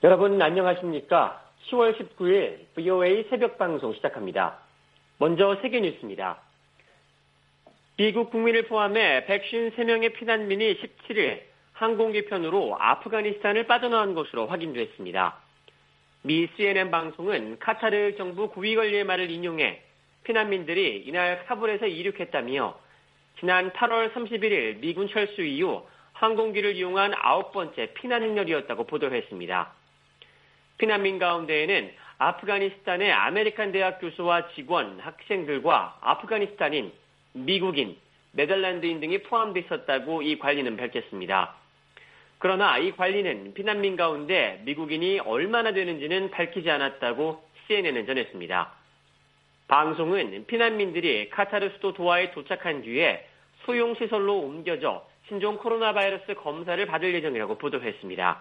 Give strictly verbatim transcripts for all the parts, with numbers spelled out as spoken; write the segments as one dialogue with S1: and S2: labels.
S1: 여러분 안녕하십니까? 시월 십구일 브이오에이 새벽 방송 시작합니다. 먼저 세계 뉴스입니다. 미국 국민을 포함해 백오십삼 명의 피난민이 십칠일 항공기 편으로 아프가니스탄을 빠져나온 것으로 확인됐습니다. 미 씨엔엔 방송은 카타르 정부 고위관리의 말을 인용해 피난민들이 이날 카불에서 이륙했다며 지난 팔월 삼십일일 미군 철수 이후 항공기를 이용한 아홉 번째 피난 행렬이었다고 보도했습니다. 피난민 가운데에는 아프가니스탄의 아메리칸 대학 교수와 직원, 학생들과 아프가니스탄인, 미국인, 네덜란드인 등이 포함되어 있었다고 이 관리는 밝혔습니다. 그러나 이 관리는 피난민 가운데 미국인이 얼마나 되는지는 밝히지 않았다고 씨엔엔은 전했습니다. 방송은 피난민들이 카타르 수도 도하에 도착한 뒤에 소형 시설로 옮겨져 신종 코로나 바이러스 검사를 받을 예정이라고 보도했습니다.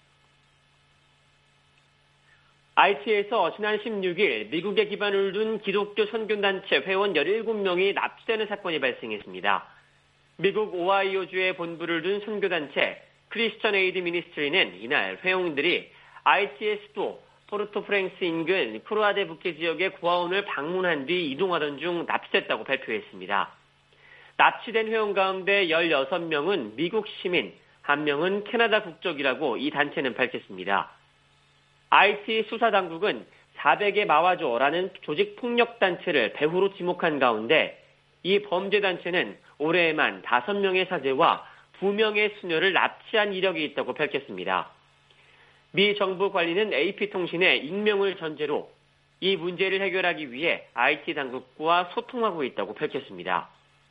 S1: 아이티에서 지난 십육일 미국에 기반을 둔 기독교 선교단체 회원 열일곱 명이 납치되는 사건이 발생했습니다. 미국 오하이오주에 본부를 둔 선교단체 크리스천 에이드 미니스트리는 이날 회원들이 아이티의 수도 포르토프랭스 인근 크루아데 부케 지역의 고아원을 방문한 뒤 이동하던 중 납치됐다고 발표했습니다. 납치된 회원 가운데 열여섯 명은 미국 시민, 한 명은 캐나다 국적이라고 이 단체는 밝혔습니다. 아이티 수사당국은 사백의 마와조라는 조직폭력단체를 배후로 지목한 가운데 이 범죄단체는 올해에만 다섯 명의 사제와 두 명의 수녀를 납치한 이력이 있다고 밝혔습니다. 미 정부 관리는 에이피통신에 익명을 전제로 이 문제를 해결하기 위해 아이티 당국과 소통하고 있다고 밝혔습니다.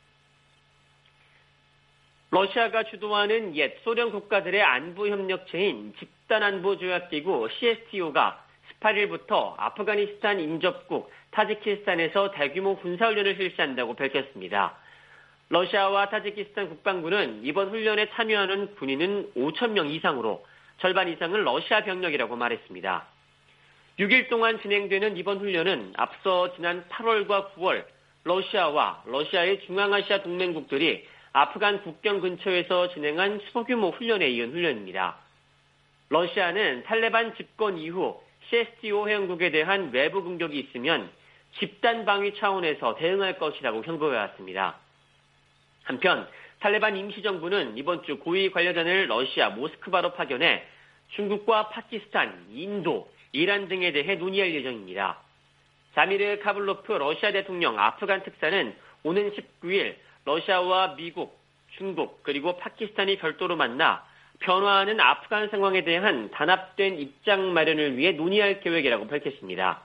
S1: 러시아가 주도하는 옛 소련 국가들의 안보협력체인 집단안보조약기구 씨에스티오가 십팔일부터 아프가니스탄 인접국 타지키스탄에서 대규모 군사훈련을 실시한다고 밝혔습니다. 러시아와 타지키스탄 국방부는 이번 훈련에 참여하는 군인은 오천 명 이상으로 절반 이상은 러시아 병력이라고 말했습니다. 육일 동안 진행되는 이번 훈련은 앞서 지난 팔월과 구월 러시아와 러시아의 중앙아시아 동맹국들이 아프간 국경 근처에서 진행한 소규모 훈련에 이은 훈련입니다. 러시아는 탈레반 집권 이후 씨에스티오 회원국에 대한 외부 공격이 있으면 집단 방위 차원에서 대응할 것이라고 경고해왔습니다. 한편 탈레반 임시정부는 이번 주 고위 관료단을 러시아 모스크바로 파견해 중국과 파키스탄, 인도, 이란 등에 대해 논의할 예정입니다. 자미르 카블로프 러시아 대통령 아프간 특사는 오는 십구일 러시아와 미국, 중국, 그리고 파키스탄이 별도로 만나 변화하는 아프간 상황에 대한 단합된 입장 마련을 위해 논의할 계획이라고 밝혔습니다.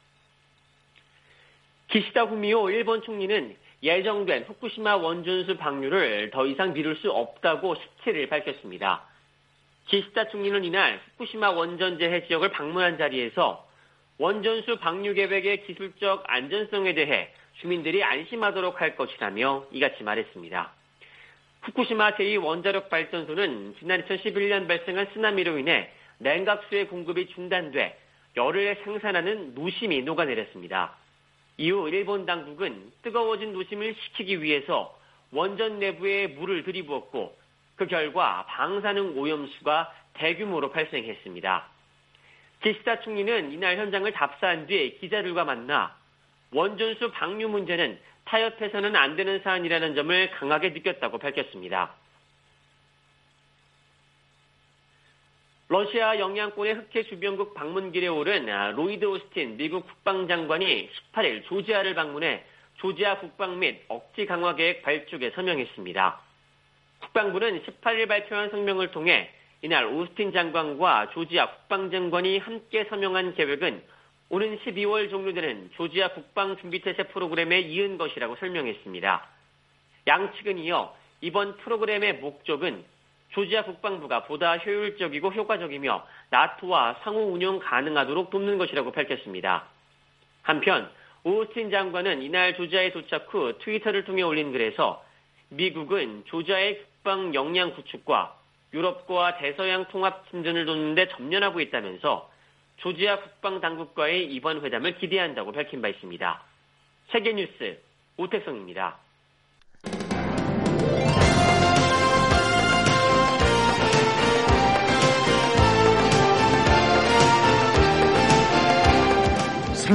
S1: 기시다 후미오 일본 총리는 예정된 후쿠시마 원전수 방류를 더 이상 미룰 수 없다고 십칠일 밝혔습니다. 기시다 총리는 이날 후쿠시마 원전 재해 지역을 방문한 자리에서 원전수 방류 계획의 기술적 안전성에 대해 주민들이 안심하도록 할 것이라며 이같이 말했습니다. 후쿠시마 제이 원자력 발전소는 지난 이천십일년 발생한 쓰나미로 인해 냉각수의 공급이 중단돼 열을 생산하는 노심이 녹아내렸습니다. 이후 일본 당국은 뜨거워진 노심을 식히기 위해서 원전 내부에 물을 들이부었고 그 결과 방사능 오염수가 대규모로 발생했습니다. 기시다 총리는 이날 현장을 답사한 뒤 기자들과 만나 원전수 방류 문제는 타협해서는 안 되는 사안이라는 점을 강하게 느꼈다고 밝혔습니다. 러시아 영향권의 흑해 주변국 방문길에 오른 로이드 오스틴 미국 국방장관이 십팔일 조지아를 방문해 조지아 국방 및 억지 강화 계획 발족에 서명했습니다. 국방부는 십팔일 발표한 성명을 통해 이날 오스틴 장관과 조지아 국방장관이 함께 서명한 계획은 오는 십이월 종료되는 조지아 국방준비태세 프로그램에 이은 것이라고 설명했습니다. 양측은 이어 이번 프로그램의 목적은 조지아 국방부가 보다 효율적이고 효과적이며 나토와 상호 운용 가능하도록 돕는 것이라고 밝혔습니다. 한편 오스틴 장관은 이날 조지아에 도착 후 트위터를 통해 올린 글에서 미국은 조지아의 국방 역량 구축과 유럽과 대서양 통합 진전을 돕는 데 전념하고 있다면서 조지아 국방당국과의 이번 회담을 기대한다고 밝힌 바 있습니다. 세계뉴스 오택성입니다.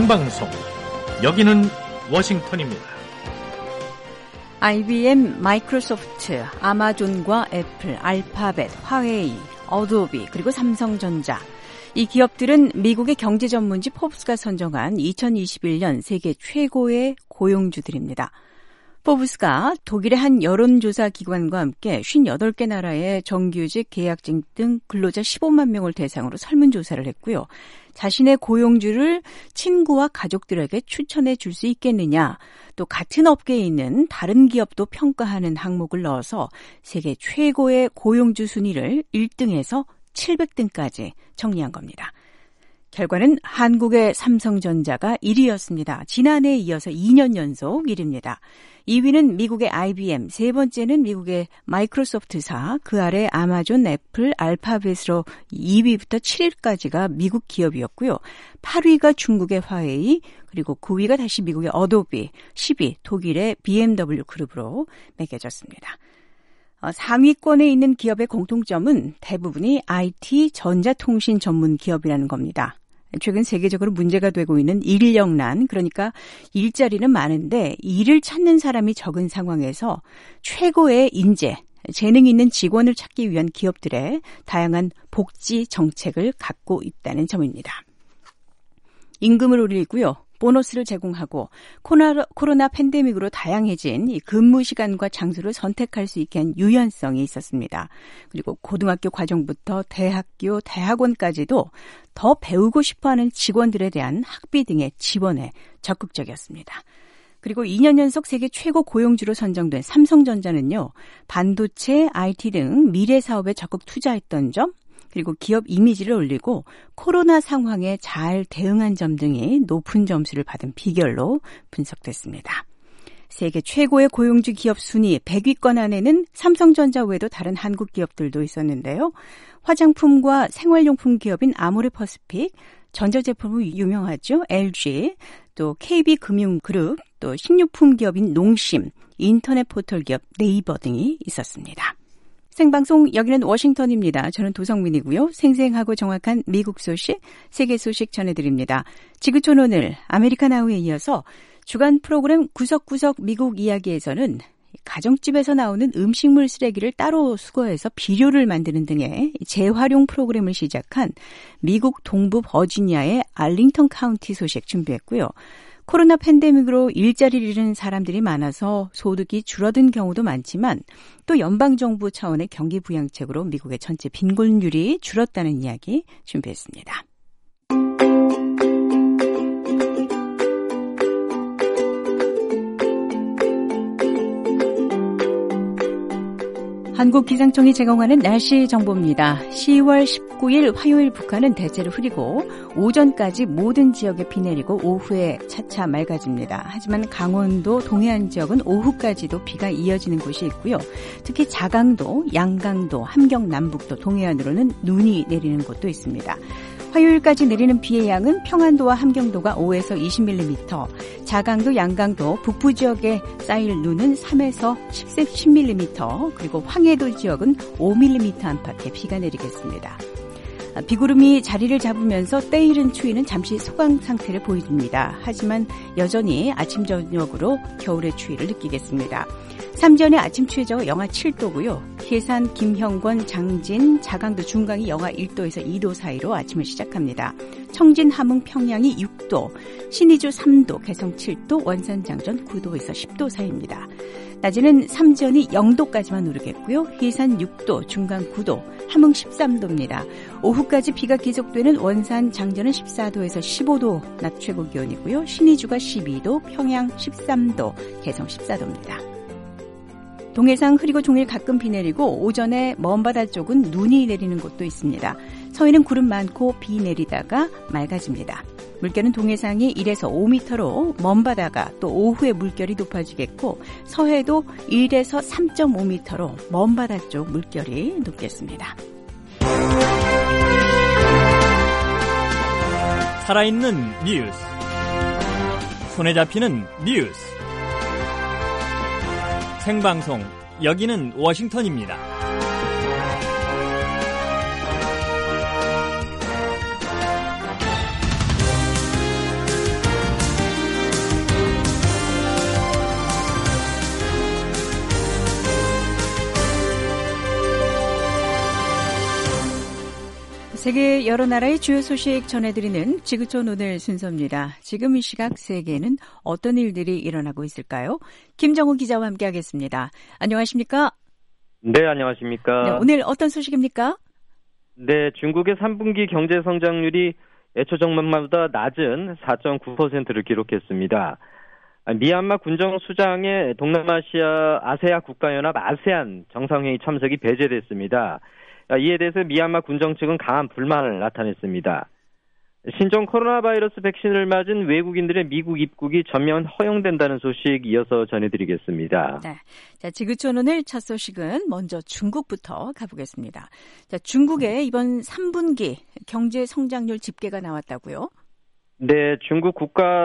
S2: 생방송, 여기는 워싱턴입니다.
S3: 아이비엠, 마이크로소프트, 아마존과 애플, 알파벳, 화웨이, 어도비, 그리고 삼성전자. 이 기업들은 미국의 경제 전문지 포브스가 선정한 이천이십일 년 세계 최고의 고용주들입니다. 포브스가 독일의 한 여론조사 기관과 함께 오십팔 개 나라의 정규직, 계약직 등 근로자 십오만 명을 대상으로 설문조사를 했고요. 자신의 고용주를 친구와 가족들에게 추천해 줄 수 있겠느냐, 또 같은 업계에 있는 다른 기업도 평가하는 항목을 넣어서 세계 최고의 고용주 순위를 일 등에서 칠백 등까지 정리한 겁니다. 결과는 한국의 삼성전자가 일 위였습니다. 지난해에 이어서 이 년 연속 일 위입니다. 이 위는 미국의 아이비엠, 세 번째는 미국의 마이크로소프트사, 그 아래 아마존, 애플, 알파벳으로 이 위부터 칠 위까지가 미국 기업이었고요. 팔 위가 중국의 화웨이, 그리고 구 위가 다시 미국의 어도비, 십 위 독일의 비엠더블유 그룹으로 매겨졌습니다. 상위권에 있는 기업의 공통점은 대부분이 아이티, 전자통신 전문 기업이라는 겁니다. 최근 세계적으로 문제가 되고 있는 인력난, 그러니까 일자리는 많은데 일을 찾는 사람이 적은 상황에서 최고의 인재, 재능 있는 직원을 찾기 위한 기업들의 다양한 복지 정책을 갖고 있다는 점입니다. 임금을 올리고요. 보너스를 제공하고 코로나, 코로나 팬데믹으로 다양해진 이 근무 시간과 장소를 선택할 수 있게 한 유연성이 있었습니다. 그리고 고등학교 과정부터 대학교, 대학원까지도 더 배우고 싶어하는 직원들에 대한 학비 등의 지원에 적극적이었습니다. 그리고 이 년 연속 세계 최고 고용주로 선정된 삼성전자는요, 반도체, 아이티 등 미래 사업에 적극 투자했던 점, 그리고 기업 이미지를 올리고 코로나 상황에 잘 대응한 점 등이 높은 점수를 받은 비결로 분석됐습니다. 세계 최고의 고용주 기업 순위 백 위권 안에는 삼성전자 외에도 다른 한국 기업들도 있었는데요. 화장품과 생활용품 기업인 아모레퍼시픽, 전자제품은 유명하죠. 엘지, 또 케이비금융그룹, 또 식료품 기업인 농심, 인터넷 포털 기업 네이버 등이 있었습니다. 생방송, 여기는 워싱턴입니다. 저는 도성민이고요. 생생하고 정확한 미국 소식, 세계 소식 전해드립니다. 지구촌 오늘 아메리칸 하우에 이어서 주간 프로그램 구석구석 미국 이야기에서는 가정집에서 나오는 음식물 쓰레기를 따로 수거해서 비료를 만드는 등의 재활용 프로그램을 시작한 미국 동부 버지니아의 알링턴 카운티 소식 준비했고요. 코로나 팬데믹으로 일자리를 잃은 사람들이 많아서 소득이 줄어든 경우도 많지만 또 연방정부 차원의 경기 부양책으로 미국의 전체 빈곤율이 줄었다는 이야기 준비했습니다. 한국기상청이 제공하는 날씨 정보입니다. 시월 십구일 화요일 북한은 대체로 흐리고 오전까지 모든 지역에 비 내리고 오후에 차차 맑아집니다. 하지만 강원도 동해안 지역은 오후까지도 비가 이어지는 곳이 있고요. 특히 자강도, 양강도, 함경 남북도 동해안으로는 눈이 내리는 곳도 있습니다. 화요일까지 내리는 비의 양은 평안도와 함경도가 오에서 이십 밀리미터, 자강도, 양강도, 북부 지역에 쌓일 눈은 삼에서 십 밀리미터, 그리고 황해도 지역은 오 밀리미터 안팎의 비가 내리겠습니다. 비구름이 자리를 잡으면서 때이른 추위는 잠시 소강 상태를 보입니다. 하지만 여전히 아침 저녁으로 겨울의 추위를 느끼겠습니다. 삼전의 아침 최저 영하 칠 도고요. 해산, 김형권, 장진, 자강도, 중강이 영하 일 도에서 이 도 사이로 아침을 시작합니다. 청진, 함흥, 평양이 육 도, 신의주 삼 도, 개성 칠 도, 원산, 장전 구 도에서 십 도 사이입니다. 낮에는 삼전이 영 도까지만 오르겠고요. 해산 육 도, 중강 구 도, 함흥 십삼 도입니다. 오후까지 비가 계속되는 원산, 장전은 십사 도에서 십오 도 낮 최고 기온이고요. 신의주가 십이 도, 평양 십삼 도, 개성 십사 도입니다. 동해상 흐리고 종일 가끔 비 내리고 오전에 먼바다 쪽은 눈이 내리는 곳도 있습니다. 서해는 구름 많고 비 내리다가 맑아집니다. 물결은 동해상이 일에서 오 미터로 먼바다가 또 오후에 물결이 높아지겠고 서해도 일에서 삼 점 오 미터로 먼바다 쪽 물결이 높겠습니다.
S4: 살아있는 뉴스, 손에 잡히는 뉴스, 생방송, 여기는 워싱턴입니다.
S3: 세계 여러 나라의 주요 소식 전해드리는 지구촌 오늘 순서입니다. 지금 이 시각 세계에는 어떤 일들이 일어나고 있을까요? 김정우 기자와 함께하겠습니다. 안녕하십니까?
S5: 네, 안녕하십니까?
S3: 네, 오늘 어떤 소식입니까?
S5: 네, 중국의 삼 분기 경제 성장률이 예초 전망보다 낮은 사 점 구 퍼센트를 기록했습니다. 미얀마 군정 수장의 동남아시아 아세아 국가연합 아세안 정상회의 참석이 배제됐습니다. 이에 대해서 미얀마 군정 측은 강한 불만을 나타냈습니다. 신종 코로나 바이러스 백신을 맞은 외국인들의 미국 입국이 전면 허용된다는 소식 이어서 전해드리겠습니다.
S3: 네, 자 지구촌 오늘 첫 소식은 먼저 중국부터 가보겠습니다. 자, 중국의 이번 삼 분기 경제 성장률 집계가 나왔다고요?
S5: 네, 중국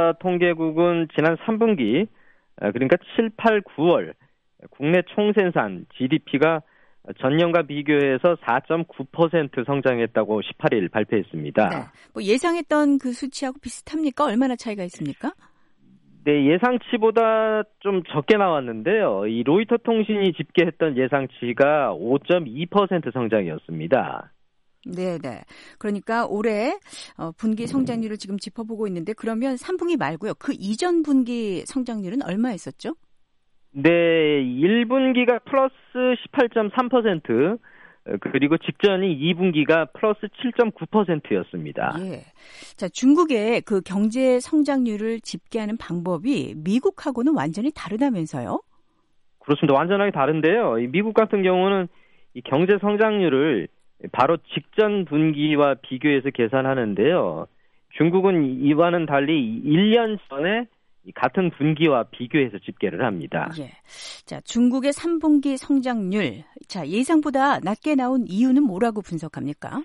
S5: 국가통계국은 지난 삼 분기 그러니까 칠, 팔, 구월 국내 총생산 지디피가 전년과 비교해서 사 점 구 퍼센트 성장했다고 십팔 일 발표했습니다.
S3: 네, 뭐 예상했던 그 수치하고 비슷합니까? 얼마나 차이가 있습니까?
S5: 네, 예상치보다 좀 적게 나왔는데요. 이 로이터 통신이 집계했던 예상치가 오 점 이 퍼센트 성장이었습니다.
S3: 네, 네. 그러니까 올해 분기 성장률을 지금 짚어보고 있는데 그러면 삼 분기 말고요. 그 이전 분기 성장률은 얼마였었죠?
S5: 네, 일 분기가 플러스 십팔 점 삼 퍼센트, 그리고 직전이 이 분기가 플러스 칠 점 구 퍼센트였습니다.
S3: 예. 자, 중국의 그 경제 성장률을 집계하는 방법이 미국하고는 완전히 다르다면서요?
S5: 그렇습니다. 완전하게 다른데요. 미국 같은 경우는 이 경제 성장률을 바로 직전 분기와 비교해서 계산하는데요. 중국은 이와는 달리 일 년 전에 같은 분기와 비교해서 집계를 합니다.
S3: 예. 자, 중국의 삼 분기 성장률, 자, 예상보다 낮게 나온 이유는 뭐라고 분석합니까?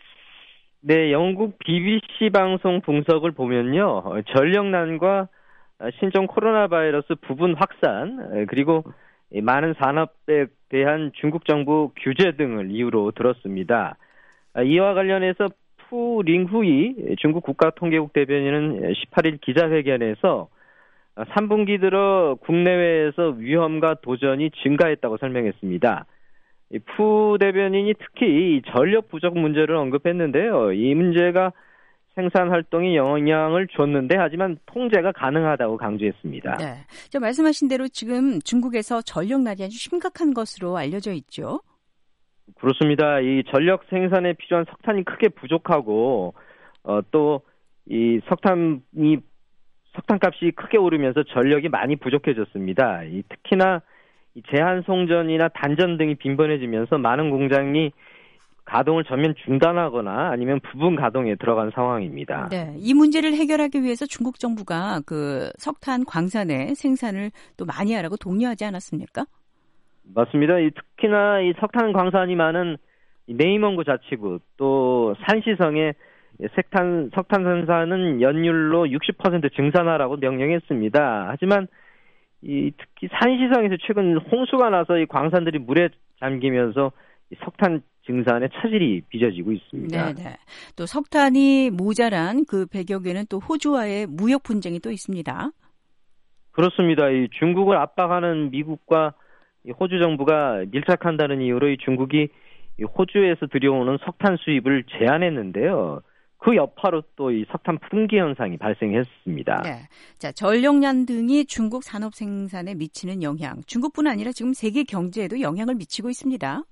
S5: 네, 영국 비비씨 방송 분석을 보면요. 전력난과 신종 코로나 바이러스 부분 확산, 그리고 많은 산업에 대한 중국 정부 규제 등을 이유로 들었습니다. 이와 관련해서 푸 링후이 중국 국가통계국 대변인은 십팔 일 기자회견에서 삼 분기 들어 국내외에서 위험과 도전이 증가했다고 설명했습니다. 푸 대변인이 특히 전력 부족 문제를 언급했는데요. 이 문제가 생산 활동에 영향을 줬는데 하지만 통제가 가능하다고 강조했습니다.
S3: 네, 저 말씀하신 대로 지금 중국에서 전력난이 아주 심각한 것으로 알려져 있죠.
S5: 그렇습니다. 이 전력 생산에 필요한 석탄이 크게 부족하고 어, 또 이 석탄이 석탄값이 크게 오르면서 전력이 많이 부족해졌습니다. 이 특히나 이 제한 송전이나 단전 등이 빈번해지면서 많은 공장이 가동을 전면 중단하거나 아니면 부분 가동에 들어간 상황입니다.
S3: 네, 이 문제를 해결하기 위해서 중국 정부가 그 석탄 광산의 생산을 또 많이 하라고 독려하지 않았습니까?
S5: 맞습니다. 이 특히나 이 석탄 광산이 많은 네이먼구 자치구 또 산시성의 석탄, 석탄 생산은 연율로 육십 퍼센트 증산하라고 명령했습니다. 하지만 이 특히 산시성에서 최근 홍수가 나서 이 광산들이 물에 잠기면서 이 석탄 증산에 차질이 빚어지고 있습니다.
S3: 네, 또 석탄이 모자란 그 배경에는 또 호주와의 무역 분쟁이 또 있습니다.
S5: 그렇습니다. 이 중국을 압박하는 미국과 이 호주 정부가 밀착한다는 이유로 이 중국이 이 호주에서 들여오는 석탄 수입을 제한했는데요. 그 여파로 또 이 석탄 품귀 현상이 발생했습니다.
S3: 네. 자, 전력난 등이 중국 산업 생산에 미치는 영향, 중국뿐 아니라 지금 세계 경제에도 영향을 미치고 있습니다.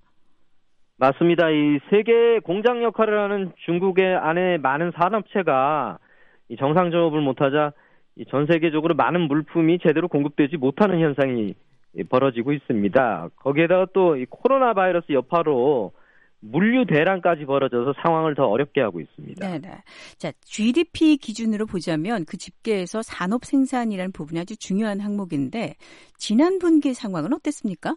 S5: 맞습니다. 이 세계 공장 역할을 하는 중국의 안에 많은 산업체가 이 정상 작업을 못하자 이 전 세계적으로 많은 물품이 제대로 공급되지 못하는 현상이 벌어지고 있습니다. 거기에다가 또 이 코로나 바이러스 여파로 물류 대란까지 벌어져서 상황을 더 어렵게 하고 있습니다.
S3: 네, 네. 자, 지디피 기준으로 보자면 그 집계에서 산업 생산이라는 부분이 아주 중요한 항목인데 지난 분기 상황은 어땠습니까?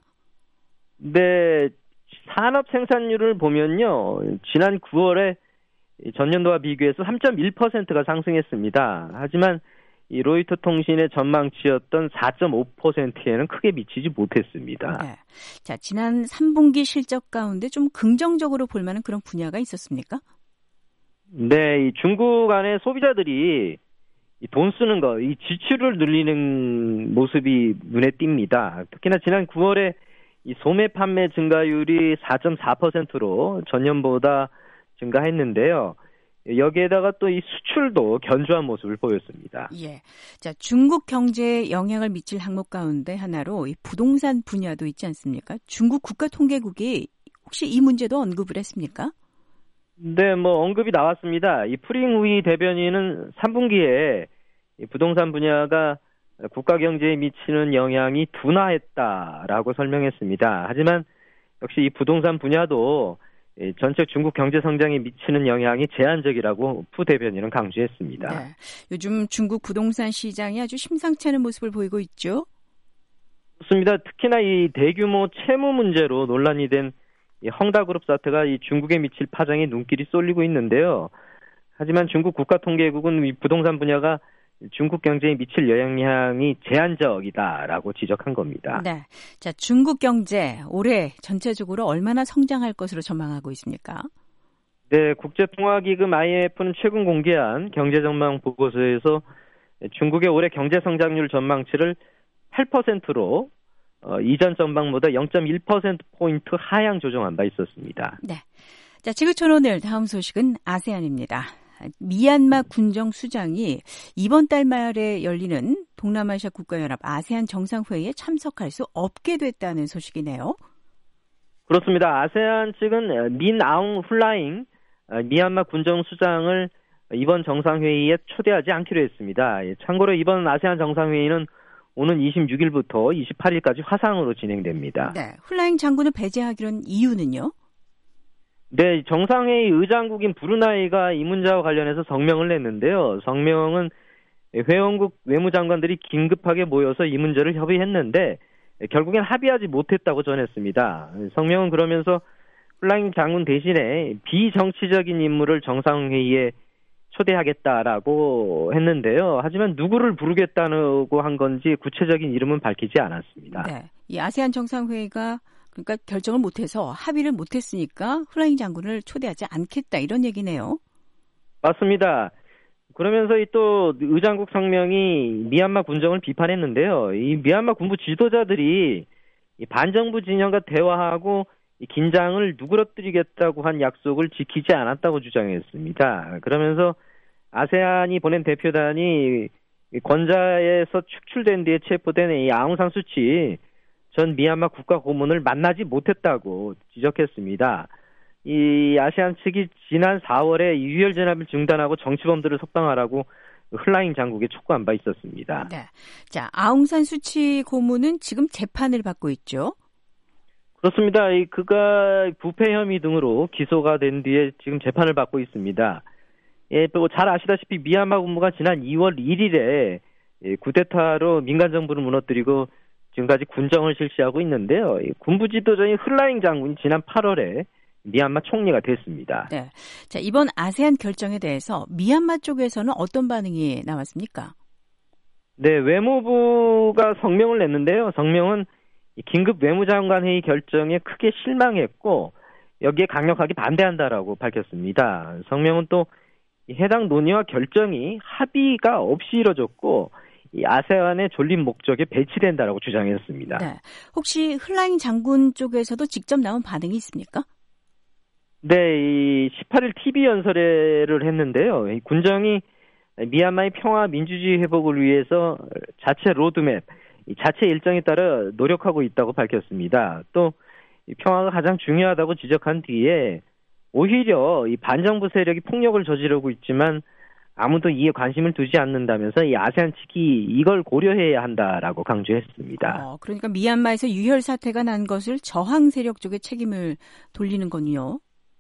S5: 네, 산업 생산률을 보면요. 지난 구월에 전년도와 비교해서 삼 점 일 퍼센트가 상승했습니다. 하지만 이 로이터 통신의 전망치였던 사 점 오 퍼센트에는 크게 미치지 못했습니다.
S3: 네. 자, 지난 삼 분기 실적 가운데 좀 긍정적으로 볼 만한 그런 분야가 있었습니까?
S5: 네, 이 중국 안에 소비자들이 이 돈 쓰는 거, 이 지출을 늘리는 모습이 눈에 띕니다. 특히나 지난 구월에 이 소매 판매 증가율이 사 점 사 퍼센트로 전년보다 증가했는데요. 여기에다가 또 이 수출도 견조한 모습을 보였습니다.
S3: 예. 자, 중국 경제에 영향을 미칠 항목 가운데 하나로 이 부동산 분야도 있지 않습니까? 중국 국가통계국이 혹시 이 문제도 언급을 했습니까?
S5: 네, 뭐 언급이 나왔습니다. 이 프링후이 대변인은 삼 분기에 이 부동산 분야가 국가 경제에 미치는 영향이 둔화했다라고 설명했습니다. 하지만 역시 이 부동산 분야도 전체 중국 경제 성장에 미치는 영향이 제한적이라고 푸 대변인은 강조했습니다.
S3: 네. 요즘 중국 부동산 시장이 아주 심상치 않은 모습을 보이고 있죠?
S5: 그렇습니다. 특히나 이 대규모 채무 문제로 논란이 된 이 헝다그룹 사태가 이 중국에 미칠 파장에 눈길이 쏠리고 있는데요. 하지만 중국 국가통계국은 이 부동산 분야가 중국 경제에 미칠 영향이 제한적이다라고 지적한 겁니다.
S3: 네. 자, 중국 경제 올해 전체적으로 얼마나 성장할 것으로 전망하고 있습니까?
S5: 네, 국제통화기금 아이엠에프는 최근 공개한 경제전망 보고서에서 중국의 올해 경제 성장률 전망치를 팔 퍼센트로 어, 이전 전망보다 영 점 일 퍼센트포인트 하향 조정한 바 있었습니다.
S3: 네. 자, 지구촌 오늘 다음 소식은 아세안입니다. 미얀마 군정 수장이 이번 달 말에 열리는 동남아시아 국가연합 아세안 정상회의에 참석할 수 없게 됐다는 소식이네요.
S5: 그렇습니다. 아세안 측은 민 아웅 훌라잉 미얀마 군정 수장을 이번 정상회의에 초대하지 않기로 했습니다. 참고로 이번 아세안 정상회의는 오는 이십육 일부터 이십팔 일까지 화상으로 진행됩니다.
S3: 네, 훌라잉 장군을 배제하기로는 이유는요?
S5: 네, 정상회의 의장국인 브루나이가 이 문제와 관련해서 성명을 냈는데요. 성명은 회원국 외무장관들이 긴급하게 모여서 이 문제를 협의했는데 결국엔 합의하지 못했다고 전했습니다. 성명은 그러면서 훌라잉 장군 대신에 비정치적인 인물을 정상회의에 초대하겠다라고 했는데요. 하지만 누구를 부르겠다고 한 건지 구체적인 이름은 밝히지 않았습니다.
S3: 네, 이 아세안 정상회의가 그러니까 결정을 못해서 합의를 못했으니까 훌라잉 장군을 초대하지 않겠다 이런 얘기네요.
S5: 맞습니다. 그러면서 또 의장국 성명이 미얀마 군정을 비판했는데요. 이 미얀마 군부 지도자들이 이 반정부 진영과 대화하고 이 긴장을 누그러뜨리겠다고 한 약속을 지키지 않았다고 주장했습니다. 그러면서 아세안이 보낸 대표단이 권좌에서 축출된 뒤에 체포된 이 아웅산 수치 전 미얀마 국가 고문을 만나지 못했다고 지적했습니다. 이 아세안 측이 지난 사월에 유혈 진압을 중단하고 정치범들을 석방하라고 훌라잉 장국에 촉구한 바 있었습니다.
S3: 네, 자 아웅산 수치 고문은 지금 재판을 받고 있죠.
S5: 그렇습니다. 이 그가 부패 혐의 등으로 기소가 된 뒤에 지금 재판을 받고 있습니다. 예, 또 잘 아시다시피 미얀마 군부가 지난 이월 일일에 쿠데타로 민간 정부를 무너뜨리고 지금까지 군정을 실시하고 있는데요. 군부 지도자인 훌라잉 장군이 지난 팔월에 미얀마 총리가 됐습니다.
S3: 네. 자, 이번 아세안 결정에 대해서 미얀마 쪽에서는 어떤 반응이 나왔습니까?
S5: 네, 외무부가 성명을 냈는데요. 성명은 긴급 외무장관 회의 결정에 크게 실망했고 여기에 강력하게 반대한다라고 밝혔습니다. 성명은 또 해당 논의와 결정이 합의가 없이 이뤄졌고 이 아세안의 존립 목적에 배치된다라고 주장했습니다.
S3: 네. 혹시 훌라잉 장군 쪽에서도 직접 나온 반응이 있습니까?
S5: 네, 이 십팔 일 티비 연설회를 했는데요. 이 군정이 미얀마의 평화 민주주의 회복을 위해서 자체 로드맵, 이 자체 일정에 따라 노력하고 있다고 밝혔습니다. 또 이 평화가 가장 중요하다고 지적한 뒤에 오히려 이 반정부 세력이 폭력을 저지르고 있지만 아무도 이에 관심을 두지 않는다면서 이 아세안 측이 이걸 고려해야 한다라고 강조했습니다.
S3: 어, 그러니까 미얀마에서 유혈 사태가 난 것을 저항 세력 쪽에 책임을 돌리는 건요.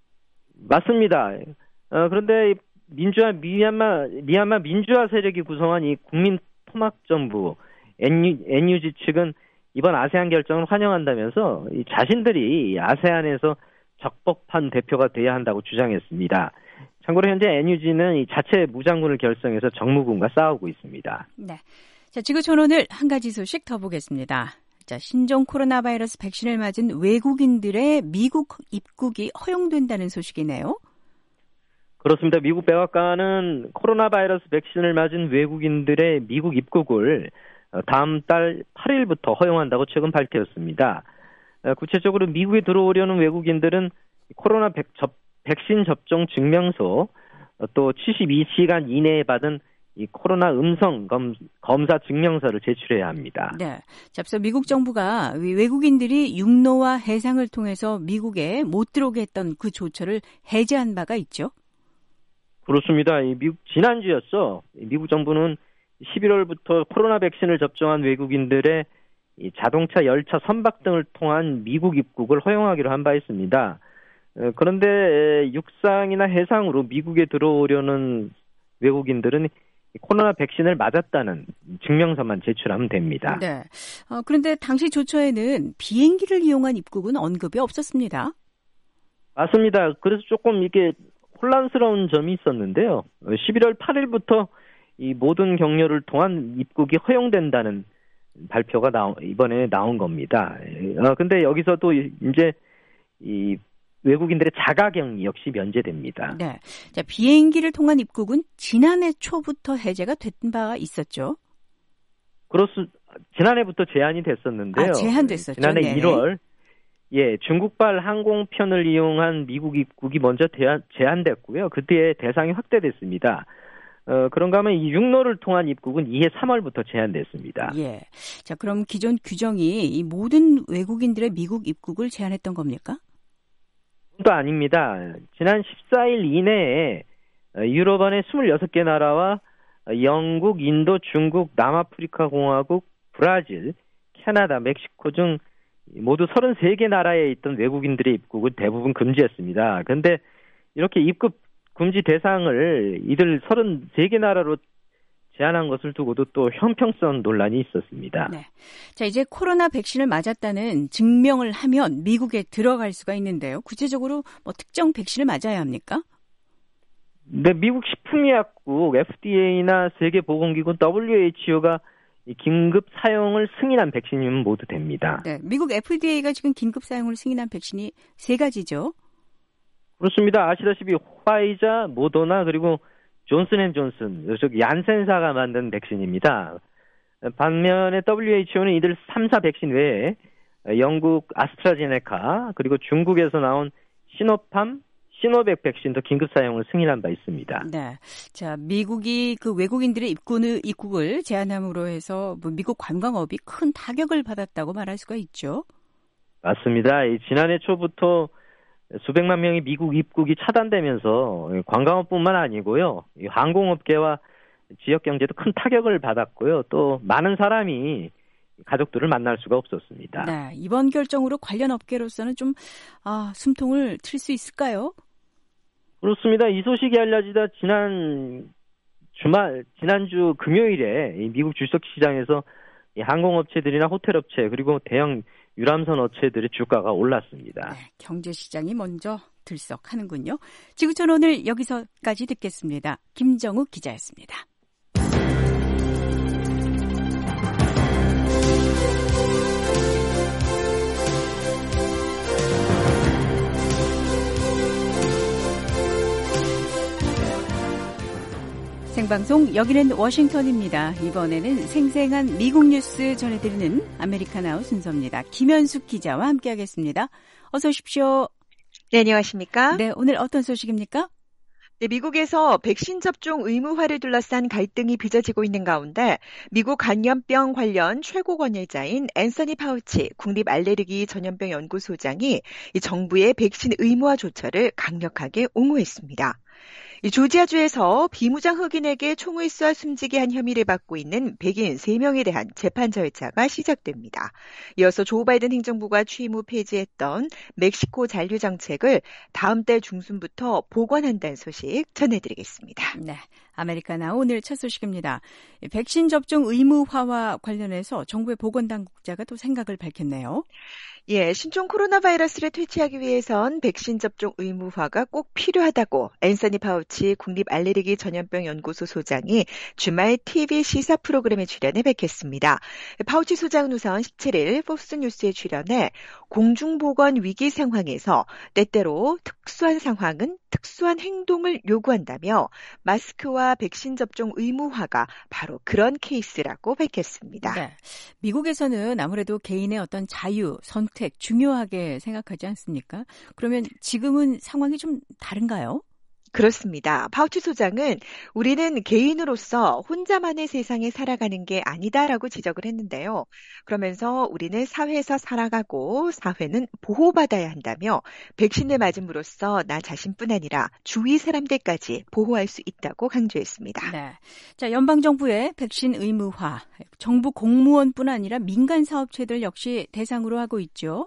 S5: 맞습니다. 어, 그런데 민주화 미얀마 미얀마 민주화 세력이 구성한 이 국민 토막정부 엔유지 측은 이번 아세안 결정을 환영한다면서 이 자신들이 아세안에서 적법한 대표가 돼야 한다고 주장했습니다. 참고로 현재 엔유지는 이 자체 무장군을 결성해서 정무군과 싸우고 있습니다.
S3: 네. 자, 지구촌 오늘 한 가지 소식 더 보겠습니다. 자, 신종 코로나 바이러스 백신을 맞은 외국인들의 미국 입국이 허용된다는 소식이네요.
S5: 그렇습니다. 미국 백악관은 코로나 바이러스 백신을 맞은 외국인들의 미국 입국을 다음 달 팔 일부터 허용한다고 최근 밝혔습니다. 구체적으로 미국에 들어오려는 외국인들은 코로나 백, 접, 백신 접종 증명서, 또 칠십이 시간 이내에 받은 이 코로나 음성 검, 검사 증명서를 제출해야 합니다.
S3: 네. 자, 앞서 미국 정부가 외국인들이 육로와 해상을 통해서 미국에 못 들어오게 했던 그 조처를 해제한 바가 있죠?
S5: 그렇습니다. 이 미국 지난주였어. 미국 정부는 십일월부터 코로나 백신을 접종한 외국인들의 이 자동차, 열차, 선박 등을 통한 미국 입국을 허용하기로 한 바 있습니다. 그런데 육상이나 해상으로 미국에 들어오려는 외국인들은 코로나 백신을 맞았다는 증명서만 제출하면 됩니다.
S3: 네. 어, 그런데 당시 조처에는 비행기를 이용한 입국은 언급이 없었습니다.
S5: 맞습니다. 그래서 조금 이게 혼란스러운 점이 있었는데요. 십일월 팔일부터 이 모든 경로를 통한 입국이 허용된다는 발표가 나오, 이번에 나온 겁니다. 어, 근데 여기서도 이제 이 외국인들의 자가격리 역시 면제됩니다.
S3: 네. 자, 비행기를 통한 입국은 지난해 초부터 해제가 된 바가 있었죠.
S5: 그렇수, 지난해부터 제한이 됐었는데요.
S3: 아, 제한됐었죠.
S5: 지난해
S3: 네.
S5: 일월, 예, 중국발 항공편을 이용한 미국 입국이 먼저 대한, 제한됐고요. 그 뒤에 대상이 확대됐습니다. 어, 그런가 하면 이 육로를 통한 입국은 이해 삼월부터 제한됐습니다.
S3: 예. 자, 그럼 기존 규정이 이 모든 외국인들의 미국 입국을 제한했던 겁니까?
S5: 또 아닙니다. 지난 십사일 이내에 유럽 안에 스물여섯 개 나라와 영국, 인도, 중국, 남아프리카 공화국, 브라질, 캐나다, 멕시코 등 모두 서른세 개 나라에 있던 외국인들의 입국을 대부분 금지했습니다. 그런데 이렇게 입국 금지 대상을 이들 서른세 개 나라로 제한한 것을 두고도 또 형평성 논란이 있었습니다.
S3: 네. 자, 이제 코로나 백신을 맞았다는 증명을 하면 미국에 들어갈 수가 있는데요. 구체적으로 뭐 특정 백신을 맞아야 합니까?
S5: 네, 미국 식품의약국 에프디에이나 세계보건기구 더블유에이치오가 긴급 사용을 승인한 백신이면 모두 됩니다.
S3: 네, 미국 에프디에이가 지금 긴급 사용을 승인한 백신이 세 가지죠.
S5: 그렇습니다. 아시다시피 화이자, 모더나 그리고 존슨앤존슨, 즉 얀센사가 만든 백신입니다. 반면에 더블유에이치오는 이들 삼 사 백신 외에 영국 아스트라제네카 그리고 중국에서 나온 시노팜, 시노백 백신도 긴급 사용을 승인한 바 있습니다.
S3: 네, 자 미국이 그 외국인들의 입국을, 입국을 제한함으로 해서 뭐 미국 관광업이 큰 타격을 받았다고 말할 수가 있죠.
S5: 맞습니다. 지난해 초부터 수백만 명이 미국 입국이 차단되면서 관광업뿐만 아니고요. 항공업계와 지역 경제도 큰 타격을 받았고요. 또 많은 사람이 가족들을 만날 수가 없었습니다.
S3: 네, 이번 결정으로 관련 업계로서는 좀 아, 숨통을 틀 수 있을까요?
S5: 그렇습니다. 이 소식이 알려지다 지난 주말, 지난주 금요일에 미국 주식 시장에서 항공업체들이나 호텔업체 그리고 대형 유람선 업체들의 주가가 올랐습니다.
S3: 네, 경제시장이 먼저 들썩하는군요. 지구촌 오늘 여기서까지 듣겠습니다. 김정욱 기자였습니다. 생방송 여기는 워싱턴입니다. 이번에는 생생한 미국 뉴스 전해드리는 아메리카나우 순서입니다. 김현숙 기자와 함께하겠습니다. 어서 오십시오.
S6: 네, 안녕하십니까?
S3: 네, 오늘 어떤 소식입니까?
S6: 네, 미국에서 백신 접종 의무화를 둘러싼 갈등이 빚어지고 있는 가운데 미국 감염병 관련 최고 권위자인 앤서니 파우치 국립 알레르기 전염병 연구소장이 이 정부의 백신 의무화 조처를 강력하게 옹호했습니다. 이 조지아주에서 비무장 흑인에게 총을 쏴 숨지게 한 혐의를 받고 있는 백인 세 명에 대한 재판 절차가 시작됩니다. 이어서 조 바이든 행정부가 취임 후 폐지했던 멕시코 잔류 정책을 다음 달 중순부터 복원한다는 소식 전해드리겠습니다.
S3: 네, 아메리카나 오늘 첫 소식입니다. 백신 접종 의무화와 관련해서 정부의 보건당국자가 또 생각을 밝혔네요.
S6: 예, 신종 코로나 바이러스를 퇴치하기 위해선 백신 접종 의무화가 꼭 필요하다고 앤서니 파우치 국립 알레르기 전염병 연구소 소장이 주말 티비 시사 프로그램에 출연해 밝혔습니다. 파우치 소장은 우선 십칠일 폭스뉴스에 출연해 공중보건 위기 상황에서 때때로 특 특수한 상황은 특수한 행동을 요구한다며 마스크와 백신 접종 의무화가 바로 그런 케이스라고 밝혔습니다.
S3: 네. 미국에서는 아무래도 개인의 어떤 자유, 선택 중요하게 생각하지 않습니까? 그러면 지금은 상황이 좀 다른가요?
S6: 그렇습니다. 파우치 소장은 우리는 개인으로서 혼자만의 세상에 살아가는 게 아니다라고 지적을 했는데요. 그러면서 우리는 사회에서 살아가고 사회는 보호받아야 한다며 백신을 맞음으로써 나 자신뿐 아니라 주위 사람들까지 보호할 수 있다고 강조했습니다.
S3: 네. 자, 연방정부의 백신 의무화, 정부 공무원뿐 아니라 민간 사업체들 역시 대상으로 하고 있죠.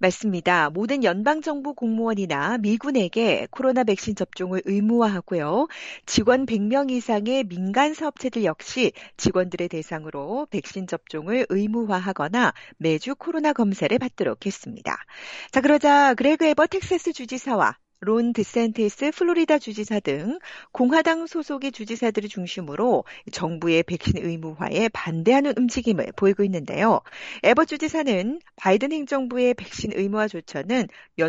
S6: 맞습니다. 모든 연방정부 공무원이나 미군에게 코로나 백신 접종을 의무화하고요. 직원 백 명 이상의 민간 사업체들 역시 직원들의 대상으로 백신 접종을 의무화하거나 매주 코로나 검사를 받도록 했습니다. 자, 그러자 그레그 에버 텍사스 주지사와 론 드샌티스 플로리다 주지사 등 공화당 소속의 주지사들을 중심으로 정부의 백신 의무화에 반대하는 움직임을 보이고 있는데요. 에버 주지사는 바이든 행정부의 백신 의무화 조처는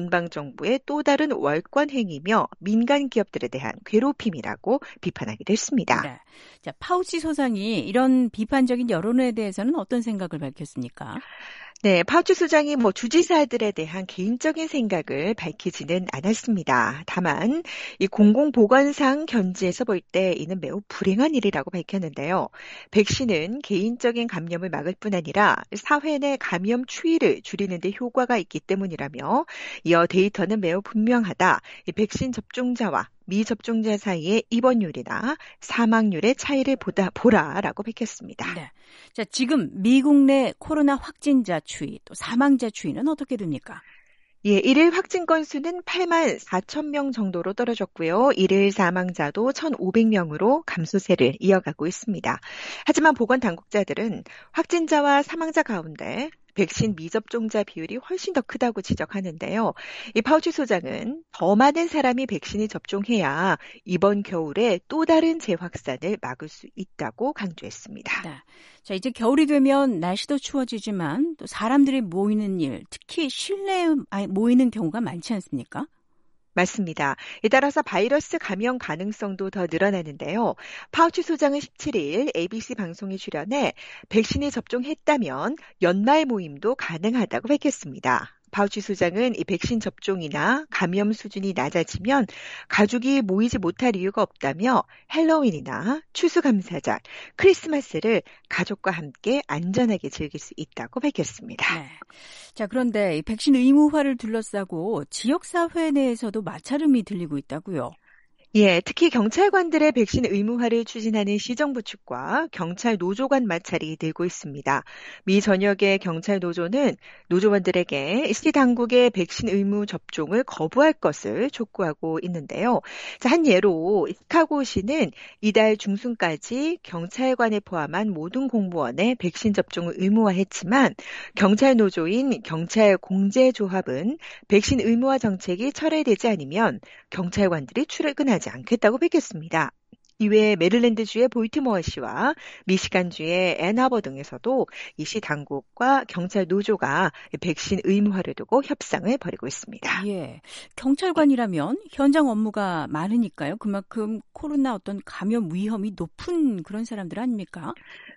S6: 연방정부의 또 다른 월권 행위며 민간 기업들에 대한 괴롭힘이라고 비판하기도 했습니다.
S3: 네. 자, 파우치 소장이 이런 비판적인 여론에 대해서는 어떤 생각을 밝혔습니까?
S6: 네, 파우치 소장이 뭐 주지사들에 대한 개인적인 생각을 밝히지는 않았습니다. 다만 이 공공보건상 견지에서 볼 때 이는 매우 불행한 일이라고 밝혔는데요. 백신은 개인적인 감염을 막을 뿐 아니라 사회 내 감염 추이를 줄이는 데 효과가 있기 때문이라며 이어 데이터는 매우 분명하다. 이 백신 접종자와 미접종자 사이의 입원율이나 사망률의 차이를 보다 보라라고 밝혔습니다.
S3: 네. 자, 지금 미국 내 코로나 확진자 추이, 또 사망자 추이는 어떻게 됩니까?
S6: 예, 일일 확진 건수는 팔만 사천 명 정도로 떨어졌고요. 일일 사망자도 천오백 명으로 감소세를 이어가고 있습니다. 하지만 보건 당국자들은 확진자와 사망자 가운데 백신 미접종자 비율이 훨씬 더 크다고 지적하는데요. 이 파우치 소장은 더 많은 사람이 백신을 접종해야 이번 겨울에 또 다른 재확산을 막을 수 있다고 강조했습니다.
S3: 네. 자, 이제 겨울이 되면 날씨도 추워지지만 또 사람들이 모이는 일, 특히 실내에 모이는 경우가 많지 않습니까?
S6: 맞습니다. 따라서 바이러스 감염 가능성도 더 늘어나는데요. 파우치 소장은 십칠일 에이비씨 방송에 출연해 백신을 접종했다면 연말 모임도 가능하다고 밝혔습니다. 파우치 소장은 이 백신 접종이나 감염 수준이 낮아지면 가족이 모이지 못할 이유가 없다며 헬로윈이나 추수감사절, 크리스마스를 가족과 함께 안전하게 즐길 수 있다고 밝혔습니다.
S3: 네. 자, 그런데 이 백신 의무화를 둘러싸고 지역사회 내에서도 마찰음이 들리고 있다고요.
S6: 예, 특히 경찰관들의 백신 의무화를 추진하는 시정부 측과 경찰 노조 간 마찰이 늘고 있습니다. 미 전역의 경찰 노조는 노조원들에게 시 당국의 백신 의무 접종을 거부할 것을 촉구하고 있는데요. 자, 한 예로 시카고시는 이달 중순까지 경찰관을 포함한 모든 공무원의 백신 접종을 의무화했지만 경찰 노조인 경찰 공제조합은 백신 의무화 정책이 철회되지 않으면 경찰관들이 출근하지 않겠다고 밝혔습니다. 이외에 메릴랜드주의 볼티모어시와 미시간주의 앤하버 등에서도 이 시 당국과 경찰 노조가 백신 의무화를 두고 협상을 벌이고 있습니다.
S3: 예, 경찰관이라면 현장 업무가 많으니까요. 그만큼 코로나 어떤 감염 위험이 높은 그런 사람들 아닙니까?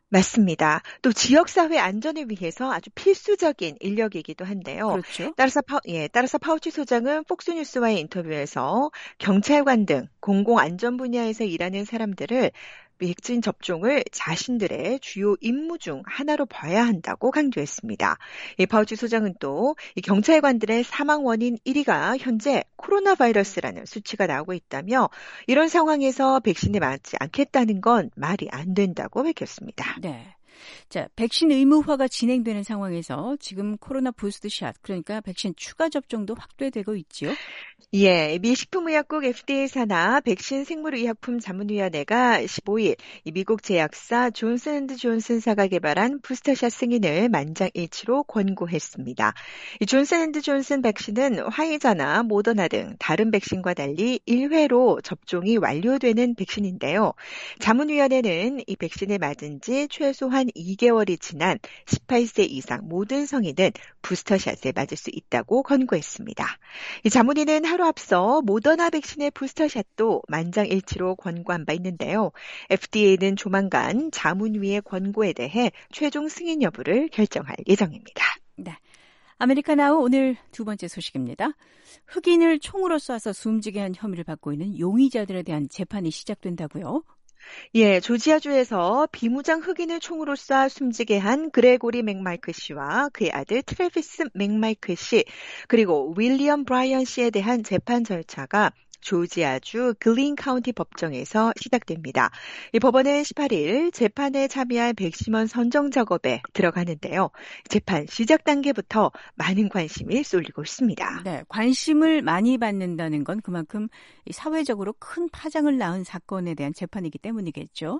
S6: 맞습니다. 또 지역사회 안전을 위해서 아주 필수적인 인력이기도 한데요.
S3: 그렇죠.
S6: 따라서, 파, 예, 따라서 파우치 소장은 폭스뉴스와의 인터뷰에서 경찰관 등 공공안전 분야에서 일하는 사람들을 백신 접종을 자신들의 주요 임무 중 하나로 봐야 한다고 강조했습니다. 이 파우치 소장은 또 이 경찰관들의 사망 원인 일 위가 현재 코로나 바이러스라는 수치가 나오고 있다며 이런 상황에서 백신을 맞지 않겠다는 건 말이 안 된다고 밝혔습니다.
S3: 네. 자, 백신 의무화가 진행되는 상황에서 지금 코로나 부스트샷, 그러니까 백신 추가 접종도 확대되고 있지요?
S6: 예, 미 식품의약국 에프디에이 산하 백신 생물의약품 자문위원회가 십오일 이 미국 제약사 존슨앤드존슨사가 개발한 부스터샷 승인을 만장일치로 권고했습니다. 이 존슨앤드존슨 백신은 화이자나 모더나 등 다른 백신과 달리 일 회로 접종이 완료되는 백신인데요. 자문위원회는 이 백신을 맞은 지 최소한 이 개월이 지난 십팔 세 이상 모든 성인은 부스터샷을 맞을 수 있다고 권고했습니다. 이 자문위는 하루 앞서 모더나 백신의 부스터샷도 만장일치로 권고한 바 있는데요. 에프디에이는 조만간 자문위의 권고에 대해 최종 승인 여부를 결정할 예정입니다.
S3: 네. 아메리카나우 오늘 두 번째 소식입니다. 흑인을 총으로 쏴서 숨지게 한 혐의를 받고 있는 용의자들에 대한 재판이 시작된다고요?
S6: 예, 조지아주에서 비무장 흑인을 총으로 쏴 숨지게 한 그레고리 맥마이클 씨와 그의 아들 트래비스 맥마이클 씨, 그리고 윌리엄 브라이언 씨에 대한 재판 절차가 조지아주 글린 카운티 법정에서 시작됩니다. 이 법원은 십팔 일 재판에 참여할 백심원 선정 작업에 들어가는데요. 재판 시작 단계부터 많은 관심이 쏠리고 있습니다.
S3: 네, 관심을 많이 받는다는 건 그만큼 사회적으로 큰 파장을 낳은 사건에 대한 재판이기 때문이겠죠.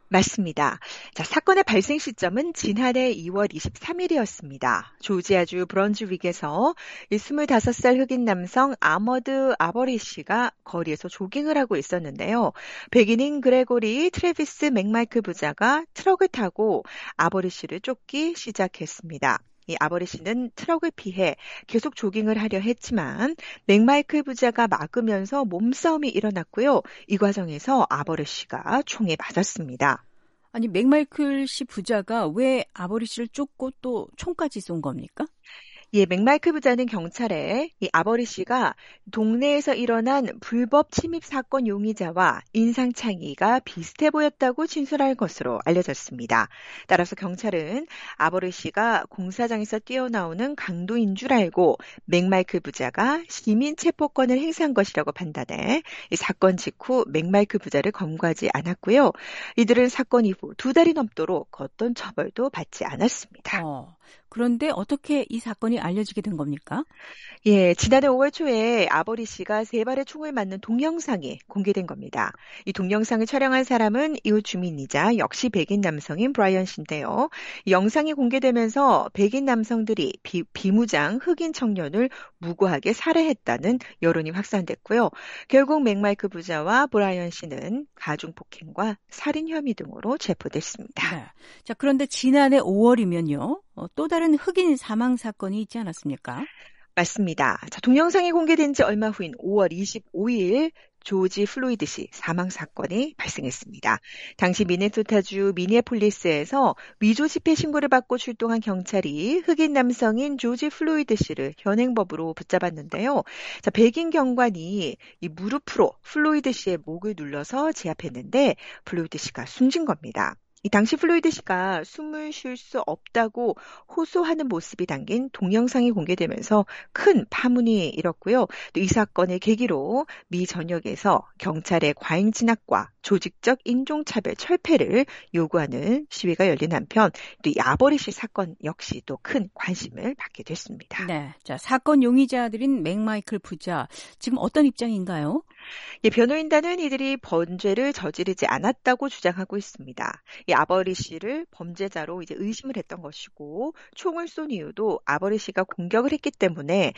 S6: 맞습니다. 자, 사건의 발생 시점은 지난해 이월 이십삼일이었습니다. 조지아주 브런즈윅에서 스물다섯 살 흑인 남성 아머드 아버리 씨가 거리에서 조깅을 하고 있었는데요. 백인인 그레고리 트래비스 맥마이클 부자가 트럭을 타고 아버리 씨를 쫓기 시작했습니다. 이 아버리 씨는 트럭을 피해 계속 조깅을 하려 했지만 맥마이클 부자가 막으면서 몸싸움이 일어났고요. 이 과정에서 아버리 씨가 총에 맞았습니다.
S3: 아니, 맥마이클 씨 부자가 왜 아버리 씨를 쫓고 또 총까지 쏜 겁니까?
S6: 예, 맥마이클 부자는 경찰에 이 아버리 씨가 동네에서 일어난 불법 침입 사건 용의자와 인상착의가 비슷해 보였다고 진술할 것으로 알려졌습니다. 따라서 경찰은 아버리 씨가 공사장에서 뛰어나오는 강도인 줄 알고 맥마이클 부자가 시민 체포권을 행사한 것이라고 판단해 이 사건 직후 맥마이클 부자를 검거하지 않았고요. 이들은 사건 이후 두 달이 넘도록 어떤 처벌도 받지 않았습니다.
S3: 어. 그런데 어떻게 이 사건이 알려지게 된 겁니까?
S6: 예, 지난해 오월 초에 아버리 씨가 세 발의 총을 맞는 동영상이 공개된 겁니다. 이 동영상을 촬영한 사람은 이웃 주민이자 역시 백인 남성인 브라이언 씨인데요. 이 영상이 공개되면서 백인 남성들이 비, 비무장 흑인 청년을 무고하게 살해했다는 여론이 확산됐고요. 결국 맥마이클 부자와 브라이언 씨는 가중폭행과 살인 혐의 등으로 체포됐습니다.
S3: 네. 자, 그런데 지난해 오월이면요. 어, 또 다른 흑인 사망 사건이 있지 않았습니까?
S6: 맞습니다. 자, 동영상이 공개된 지 얼마 후인 오월 이십오일 조지 플로이드 씨 사망 사건이 발생했습니다. 당시 미네소타주 미니애폴리스에서 위조 집회 신고를 받고 출동한 경찰이 흑인 남성인 조지 플로이드 씨를 현행법으로 붙잡았는데요. 자, 백인 경관이 이 무릎으로 플로이드 씨의 목을 눌러서 제압했는데 플로이드 씨가 숨진 겁니다. 이 당시 플로이드 씨가 숨을 쉴 수 없다고 호소하는 모습이 담긴 동영상이 공개되면서 큰 파문이 일었고요. 또 이 사건을 계기로 미 전역에서 경찰의 과잉 진압과 조직적 인종차별 철폐를 요구하는 시위가 열린 한편 또 이 아버리 씨 사건 역시 또 큰 관심을 받게 됐습니다.
S3: 네, 자, 사건 용의자들인 맥마이클 부자 지금 어떤 입장인가요?
S6: 예, 변호인단은 이들이 범죄를 저지르지 않았다고 주장하고 있습니다. 이 아버리 씨를 범죄자로 이제 의심을 했던 것이고 총을 쏜 이유도 아버리 씨가 공격을 했기 때문에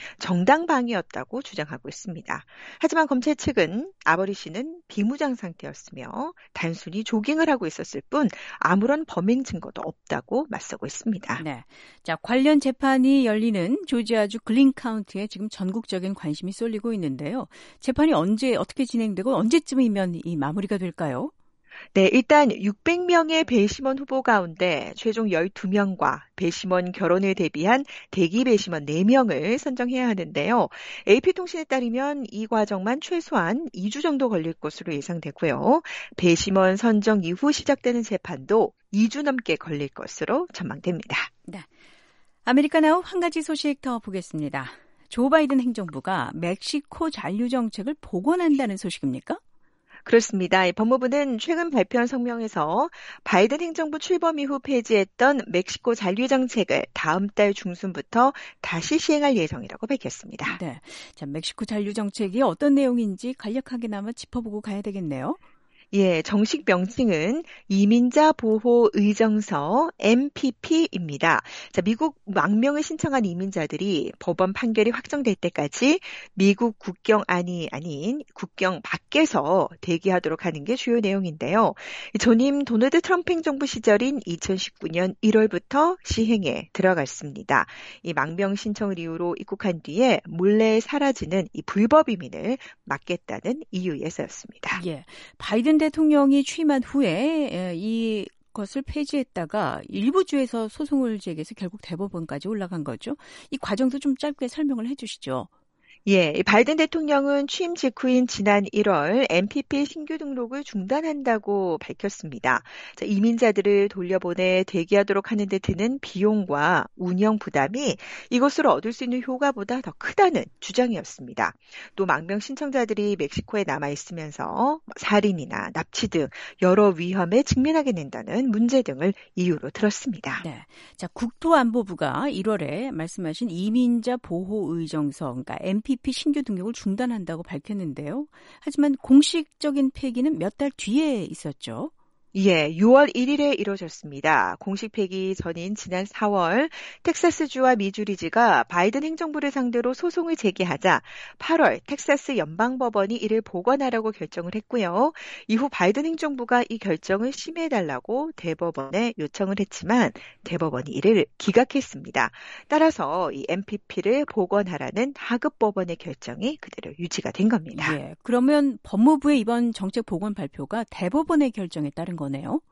S6: 정당방위였다고 주장하고 있습니다. 하지만 검찰 측은 아버리 씨는 비무장 상태였으며 단순히 조깅을 하고 있었을 뿐 아무런 범행 증거도 없다고 맞서고 있습니다.
S3: 네, 자, 관련 재판이 열리는 조지아주 글린 카운티에 지금 전국적인 관심이 쏠리고 있는데요. 재판이 언제 어떻게 진행되고 언제쯤이면 이 마무리가 될까요?
S6: 네, 일단 육백 명의 배심원 후보 가운데 최종 열두 명과 배심원 결혼을 대비한 대기 배심원 네 명을 선정해야 하는데요. 에이피통신에 따르면 이 과정만 최소한 이 주 정도 걸릴 것으로 예상되고요. 배심원 선정 이후 시작되는 재판도 이 주 넘게 걸릴 것으로 전망됩니다.
S3: 네, 아메리카나우 한 가지 소식 더 보겠습니다. 조 바이든 행정부가 멕시코 잔류 정책을 복원한다는 소식입니까?
S6: 그렇습니다. 법무부는 최근 발표한 성명에서 바이든 행정부 출범 이후 폐지했던 멕시코 잔류 정책을 다음 달 중순부터 다시 시행할 예정이라고 밝혔습니다.
S3: 네, 자, 멕시코 잔류 정책이 어떤 내용인지 간략하게나마 짚어보고 가야 되겠네요.
S6: 예, 정식 명칭은 이민자 보호 의정서 엠피피입니다. 자, 미국 망명을 신청한 이민자들이 법원 판결이 확정될 때까지 미국 국경 안이 아닌 국경 밖에서 대기하도록 하는 게 주요 내용인데요. 전임 도널드 트럼프 행정부 시절인 이천십구 년 일월부터 시행에 들어갔습니다. 이 망명 신청을 이유로 입국한 뒤에 몰래 사라지는 이 불법 이민을 막겠다는 이유에서였습니다.
S3: 예, 바이든 대통령이 취임한 후에 이 것을 폐지했다가 일부 주에서 소송을 제기해서 결국 대법원까지 올라간 거죠. 이 과정도 좀 짧게 설명을 해 주시죠.
S6: 예, 바이든 대통령은 취임 직후인 지난 일월 엠피피 신규 등록을 중단한다고 밝혔습니다. 자, 이민자들을 돌려보내 대기하도록 하는 데 드는 비용과 운영 부담이 이것으로 얻을 수 있는 효과보다 더 크다는 주장이었습니다. 또 망명 신청자들이 멕시코에 남아있으면서 살인이나 납치 등 여러 위험에 직면하게 된다는 문제 등을 이유로 들었습니다.
S3: 네, 자, 국토안보부가 일월에 말씀하신 이민자 보호 의정서, 그러니까 엠피피 엠피피 신규 등록을 중단한다고 밝혔는데요. 하지만 공식적인 폐기는 몇 달 뒤에 있었죠.
S6: 예, 유월 일일에 이뤄졌습니다. 공식 폐기 전인 지난 사월 텍사스주와 미주리주가 바이든 행정부를 상대로 소송을 제기하자 팔월 텍사스 연방법원이 이를 복원하라고 결정을 했고요. 이후 바이든 행정부가 이 결정을 심의해달라고 대법원에 요청을 했지만 대법원이 이를 기각했습니다. 따라서 이 엠피피를 복원하라는 하급 법원의 결정이 그대로 유지가 된 겁니다.
S3: 예, 그러면 법무부의 이번 정책 복원 발표가 대법원의 결정에 따른 거네요.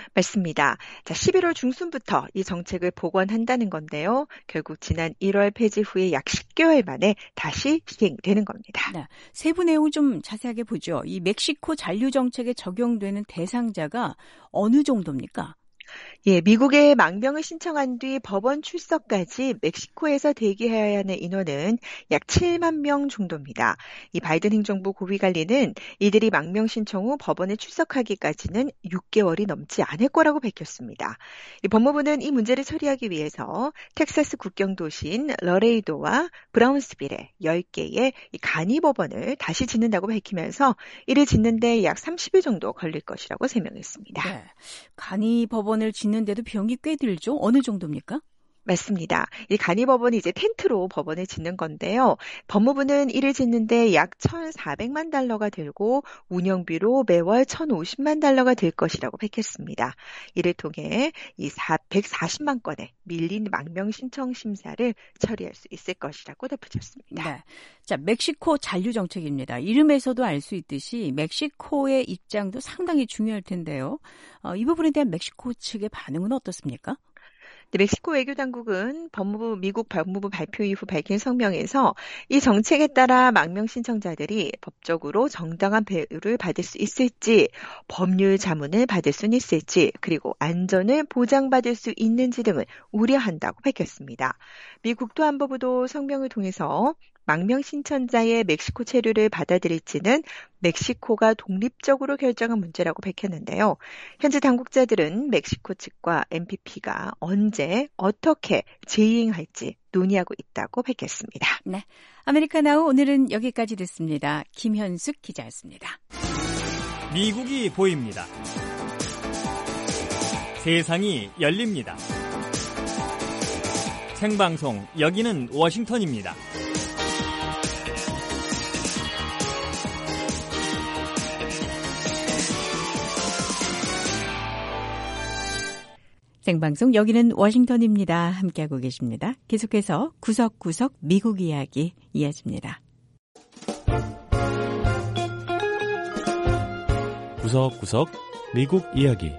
S6: 맞습니다. 자, 십일월 중순부터 이 정책을 복원한다는 건데요. 결국 지난 일월 폐지 후에 약 십 개월 만에 다시 시행되는 겁니다.
S3: 네, 세부 내용을 좀 자세하게 보죠. 이 멕시코 잔류 정책에 적용되는 대상자가 어느 정도입니까?
S6: 예, 미국에 망명을 신청한 뒤 법원 출석까지 멕시코에서 대기해야 하는 인원은 약 칠만 명 정도입니다. 이 바이든 행정부 고위관리는 이들이 망명 신청 후 법원에 출석하기까지는 육 개월이 넘지 않을 거라고 밝혔습니다. 이 법무부는 이 문제를 처리하기 위해서 텍사스 국경 도시인 러레이도와 브라운스빌에 열 개의 이 간이법원을 다시 짓는다고 밝히면서 이를 짓는 데 약 삼십 일 정도 걸릴 것이라고 설명했습니다.
S3: 네, 간이법원을 짓는데도 비용이 꽤 들죠? 어느 정도입니까?
S6: 맞습니다. 이 간이법원이 이제 텐트로 법원을 짓는 건데요. 법무부는 이를 짓는데 약 천사백만 달러가 들고 운영비로 매월 천오십만 달러가 들 것이라고 밝혔습니다. 이를 통해 이 백사십만 건의 밀린 망명 신청 심사를 처리할 수 있을 것이라고 덧붙였습니다.
S3: 네. 자, 멕시코 잔류 정책입니다. 이름에서도 알 수 있듯이 멕시코의 입장도 상당히 중요할 텐데요. 어, 이 부분에 대한 멕시코 측의 반응은 어떻습니까?
S6: 네, 멕시코 외교당국은 법무부, 미국 법무부 발표 이후 밝힌 성명에서 이 정책에 따라 망명 신청자들이 법적으로 정당한 배려를 받을 수 있을지, 법률 자문을 받을 수 있을지, 그리고 안전을 보장받을 수 있는지 등을 우려한다고 밝혔습니다. 미 국토안보부도 성명을 통해서 망명 신청자의 멕시코 체류를 받아들일지는 멕시코가 독립적으로 결정한 문제라고 밝혔는데요. 현재 당국자들은 멕시코 측과 엠피피가 언제 어떻게 재이행할지 논의하고 있다고 밝혔습니다.
S3: 네, 아메리카나우 오늘은 여기까지 듣습니다. 김현숙 기자였습니다.
S4: 미국이 보입니다. 세상이 열립니다. 생방송 여기는 워싱턴입니다.
S3: 생방송 여기는 워싱턴입니다. 함께하고 계십니다. 계속해서 구석구석 미국 이야기 이어집니다.
S2: 구석구석 미국 이야기.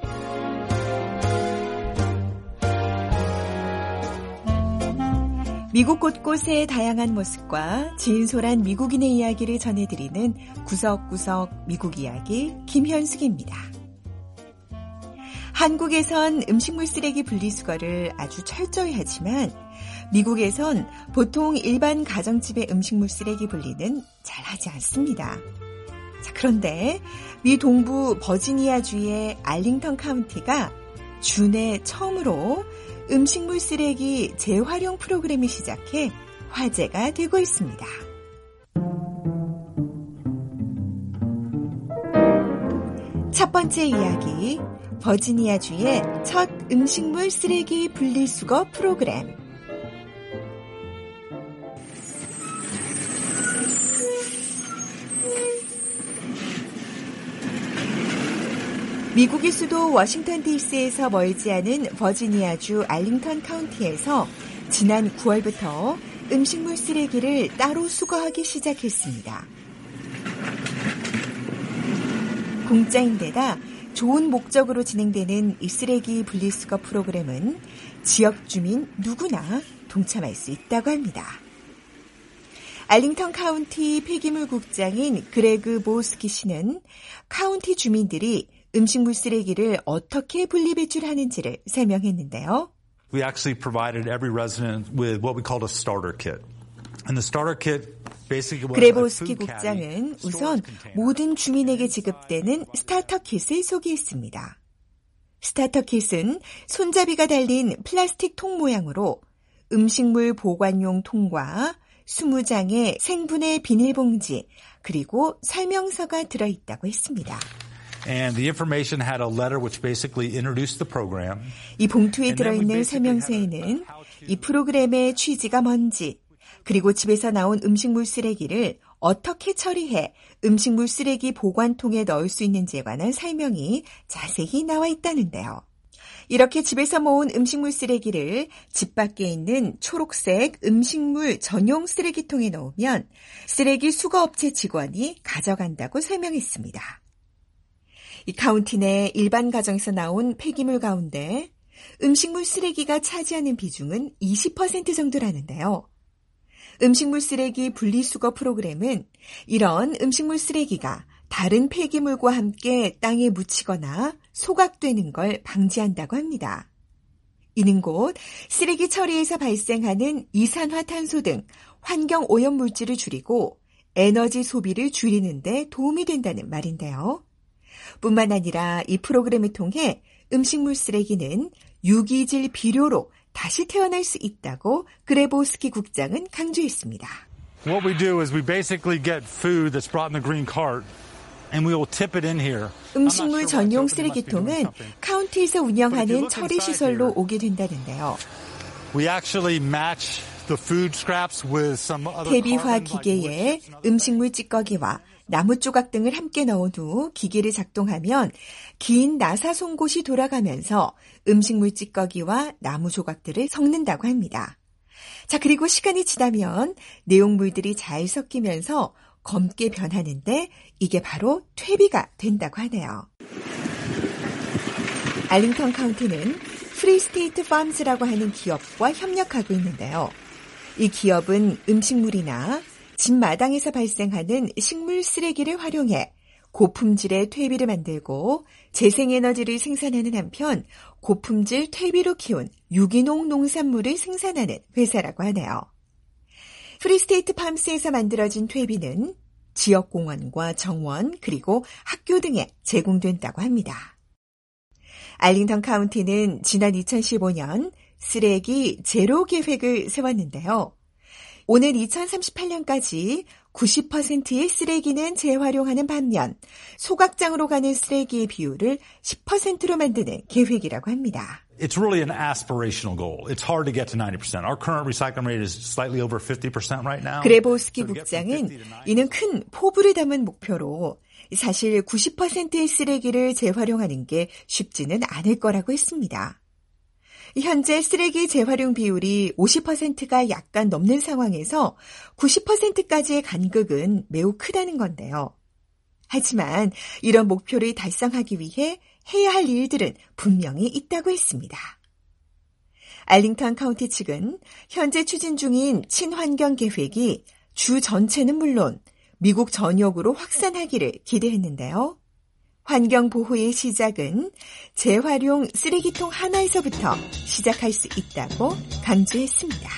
S6: 미국 곳곳의 다양한 모습과 진솔한 미국인의 이야기를 전해드리는 구석구석 미국 이야기 김현숙입니다. 한국에선 음식물 쓰레기 분리수거를 아주 철저히 하지만 미국에선 보통 일반 가정집의 음식물 쓰레기 분리는 잘 하지 않습니다. 자, 그런데 미 동부 버지니아주의 알링턴 카운티가 주내 처음으로 음식물 쓰레기 재활용 프로그램을 시작해 화제가 되고 있습니다. 첫 번째 이야기, 버지니아주의 첫 음식물 쓰레기 분리수거 프로그램. 미국의 수도 워싱턴 디씨에서 멀지 않은 버지니아주 알링턴 카운티에서 지난 구월부터 음식물 쓰레기를 따로 수거하기 시작했습니다. 공짜인데다 좋은 목적으로 진행되는 이 쓰레기 분리수거 프로그램은 지역 주민 누구나 동참할 수 있다고 합니다. 알링턴 카운티 폐기물 국장인 그레그 보스키 씨는 카운티 주민들이 음식물 쓰레기를 어떻게 분리배출하는지를 설명했는데요.
S7: We actually provided every resident with what we called a starter kit. And the starter kit
S6: 그레보스키 국장은 우선 모든 주민에게 지급되는 스타터 킷을 소개했습니다. 스타터 킷은 손잡이가 달린 플라스틱 통 모양으로 음식물 보관용 통과 이십 장의 생분해 비닐봉지 그리고 설명서가 들어있다고 했습니다.
S7: And the information had a letter which basically introduced the program.
S6: 이 봉투에 들어있는 설명서에는 이 프로그램의 취지가 뭔지, 그리고 집에서 나온 음식물 쓰레기를 어떻게 처리해 음식물 쓰레기 보관통에 넣을 수 있는지에 관한 설명이 자세히 나와 있다는데요. 이렇게 집에서 모은 음식물 쓰레기를 집 밖에 있는 초록색 음식물 전용 쓰레기통에 넣으면 쓰레기 수거업체 직원이 가져간다고 설명했습니다. 이 카운티 내 일반 가정에서 나온 폐기물 가운데 음식물 쓰레기가 차지하는 비중은 이십 퍼센트 정도라는데요. 음식물 쓰레기 분리수거 프로그램은 이런 음식물 쓰레기가 다른 폐기물과 함께 땅에 묻히거나 소각되는 걸 방지한다고 합니다. 이는 곧 쓰레기 처리에서 발생하는 이산화탄소 등 환경 오염 물질을 줄이고 에너지 소비를 줄이는 데 도움이 된다는 말인데요. 뿐만 아니라 이 프로그램을 통해 음식물 쓰레기는 유기질 비료로 다시 태어날 수 있다고 그레보스키 국장은 강조했습니다.
S7: What we do is we basically get food that's brought in the green cart and we will tip it in here.
S6: 음식물 전용 쓰레기통은 카운티에서 운영하는 처리 시설로 오게 된다는데요.
S7: We actually match the food scraps with some other
S6: 대비화 기계에 음식물 찌꺼기와 나무 조각 등을 함께 넣은 후 기계를 작동하면 긴 나사 송곳이 돌아가면서 음식물 찌꺼기와 나무 조각들을 섞는다고 합니다. 자, 그리고 시간이 지나면 내용물들이 잘 섞이면서 검게 변하는데 이게 바로 퇴비가 된다고 하네요. 알링턴 카운티는 프리스테이트 팜스라고 하는 기업과 협력하고 있는데요. 이 기업은 음식물이나 집 마당에서 발생하는 식물 쓰레기를 활용해 고품질의 퇴비를 만들고 재생에너지를 생산하는 한편 고품질 퇴비로 키운 유기농 농산물을 생산하는 회사라고 하네요. 프리스테이트 팜스에서 만들어진 퇴비는 지역공원과 정원 그리고 학교 등에 제공된다고 합니다. 알링턴 카운티는 지난 이천십오 년 쓰레기 제로 계획을 세웠는데요. 오는 이천삼십팔 년까지 구십 퍼센트의 쓰레기는 재활용하는 반면 소각장으로 가는 쓰레기의 비율을 십 퍼센트로 만드는 계획이라고 합니다.
S7: It's really an aspirational goal. It's hard to get to ninety percent. Our current recycling rate is slightly over fifty percent right now.
S6: 그레보스키 국장은 이는 큰 포부를 담은 목표로 사실 구십 퍼센트의 쓰레기를 재활용하는 게 쉽지는 않을 거라고 했습니다. 현재 쓰레기 재활용 비율이 오십 퍼센트가 약간 넘는 상황에서 구십 퍼센트까지의 간극은 매우 크다는 건데요. 하지만 이런 목표를 달성하기 위해 해야 할 일들은 분명히 있다고 했습니다. 알링턴 카운티 측은 현재 추진 중인 친환경 계획이 주 전체는 물론 미국 전역으로 확산하기를 기대했는데요. 환경보호의 시작은 재활용 쓰레기통 하나에서부터 시작할 수 있다고 강조했습니다.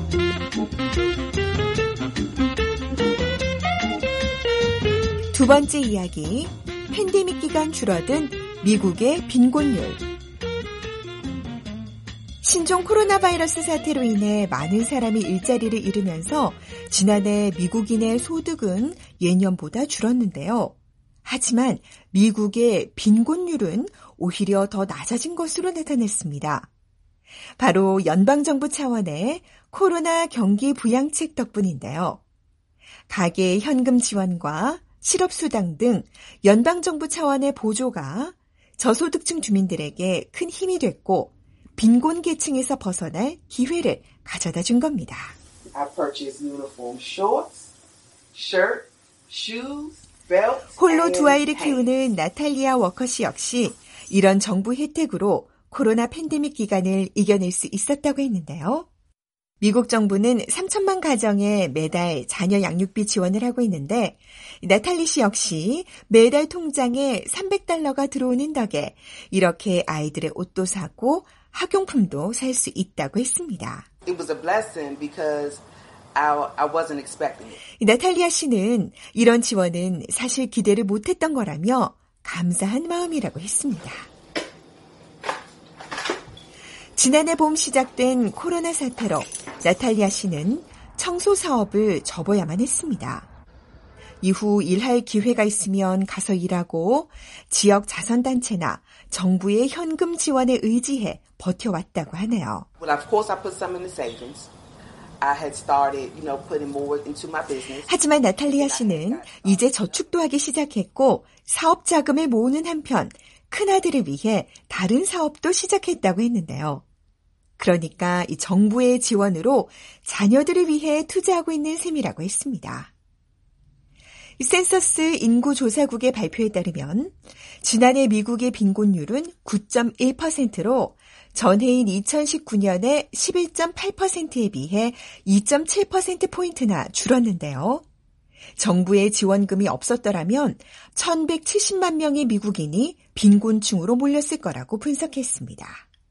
S6: 두 번째 이야기, 팬데믹 기간 줄어든 미국의 빈곤율. 신종 코로나 바이러스 사태로 인해 많은 사람이 일자리를 잃으면서 지난해 미국인의 소득은 예년보다 줄었는데요. 하지만 미국의 빈곤율은 오히려 더 낮아진 것으로 나타났습니다. 바로 연방정부 차원의 코로나 경기 부양책 덕분인데요. 가계 현금 지원과 실업수당 등 연방정부 차원의 보조가 저소득층 주민들에게 큰 힘이 됐고 빈곤 계층에서 벗어날 기회를 가져다 준 겁니다.
S8: I purchased uniform shorts, shirt, shoes, belt,
S6: 홀로 두 아이를 키우는 나탈리아 워커씨 역시 이런 정부 혜택으로 코로나 팬데믹 기간을 이겨낼 수 있었다고 했는데요. 미국 정부는 삼천만 가정에 매달 자녀 양육비 지원을 하고 있는데 나탈리 씨 역시 매달 통장에 삼백 달러가 들어오는 덕에 이렇게 아이들의 옷도 사고 학용품도 살 수 있다고 했습니다.
S8: It was a blessing because I, I wasn't expecting it.
S6: 나탈리아 씨는 이런 지원은 사실 기대를 못했던 거라며 감사한 마음이라고 했습니다. 지난해 봄 시작된 코로나 사태로 나탈리아 씨는 청소 사업을 접어야만 했습니다. 이후 일할 기회가 있으면 가서 일하고 지역 자선단체나 정부의 현금 지원에 의지해 버텨왔다고 하네요.
S8: Well, of course, I put some in the savings. I had started, you know, putting more into my business.
S6: 하지만 나탈리아 씨는 이제 저축도 하기 시작했고 사업 자금을 모으는 한편 큰아들을 위해 다른 사업도 시작했다고 했는데요. 그러니까 이 정부의 지원으로 자녀들을 위해 투자하고 있는 셈이라고 했습니다. 센서스 인구조사국의 발표에 따르면 지난해 미국의 빈곤율은 구 점 일 퍼센트로 전해인 이천십구 년의 십일 점 팔 퍼센트에 비해 이 점 칠 퍼센트포인트나 줄었는데요. 정부의 지원금이 없었더라면 천백칠십만 명의 미국인이 빈곤층으로 몰렸을 거라고 분석했습니다.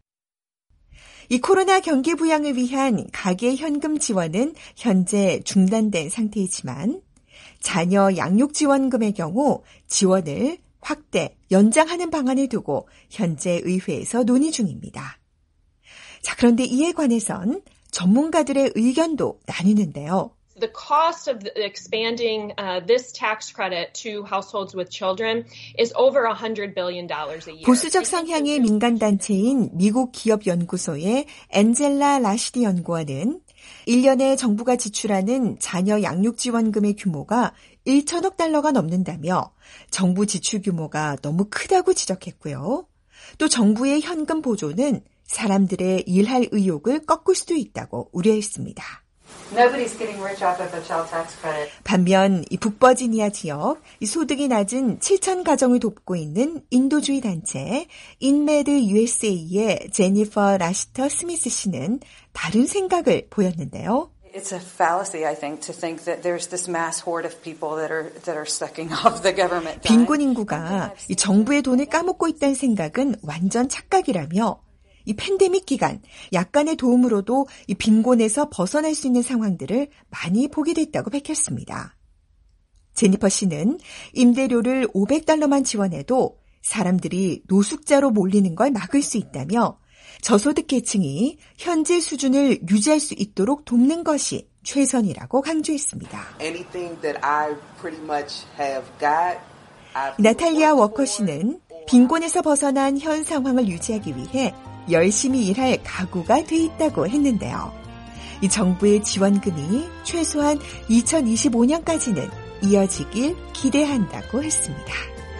S6: 이 코로나 경기 부양을 위한 가계 현금 지원은 현재 중단된 상태이지만 자녀 양육 지원금의 경우 지원을 확대, 연장하는 방안을 두고 현재 의회에서 논의 중입니다. 자, 그런데 이에 관해선 전문가들의 의견도 나뉘는데요.
S9: The cost of expanding uh, this tax credit to households with children is over one hundred billion dollars a year.
S6: 보수적 성향의 민간단체인 미국 기업연구소의 엔젤라 라시디 연구원은 일 년에 정부가 지출하는 자녀 양육 지원금의 규모가 천억 달러가 넘는다며 정부 지출 규모가 너무 크다고 지적했고요. 또 정부의 현금 보조는 사람들의 일할 의욕을 꺾을 수도 있다고 우려했습니다.
S10: Nobody's getting rich off of the child tax credit.
S6: 반면 이 북버지니아 지역 이 소득이 낮은 칠천 가정을 돕고 있는 인도주의 단체 인메드 유에스에이의 제니퍼 라시터 스미스 씨는 다른 생각을 보였는데요.
S10: It's a fallacy, I think, to think that there's this mass horde of people that are that are sucking off the government.
S6: 빈곤 인구가 이 정부의 돈을 까먹고 있다는 생각은 완전 착각이라며 이 팬데믹 기간 약간의 도움으로도 이 빈곤에서 벗어날 수 있는 상황들을 많이 보게 됐다고 밝혔습니다. 제니퍼 씨는 임대료를 오백 달러만 지원해도 사람들이 노숙자로 몰리는 걸 막을 수 있다며 저소득 계층이 현재 수준을 유지할 수 있도록 돕는 것이 최선이라고 강조했습니다.
S8: Anything that I pretty much have got,
S6: 나탈리아 워커 씨는 빈곤에서 벗어난 현 상황을 유지하기 위해 열심히 일할 각오가 돼 있다고 했는데요. 이 정부의 지원금이 최소한 이천이십오 년까지는 이어지길 기대한다고 했습니다.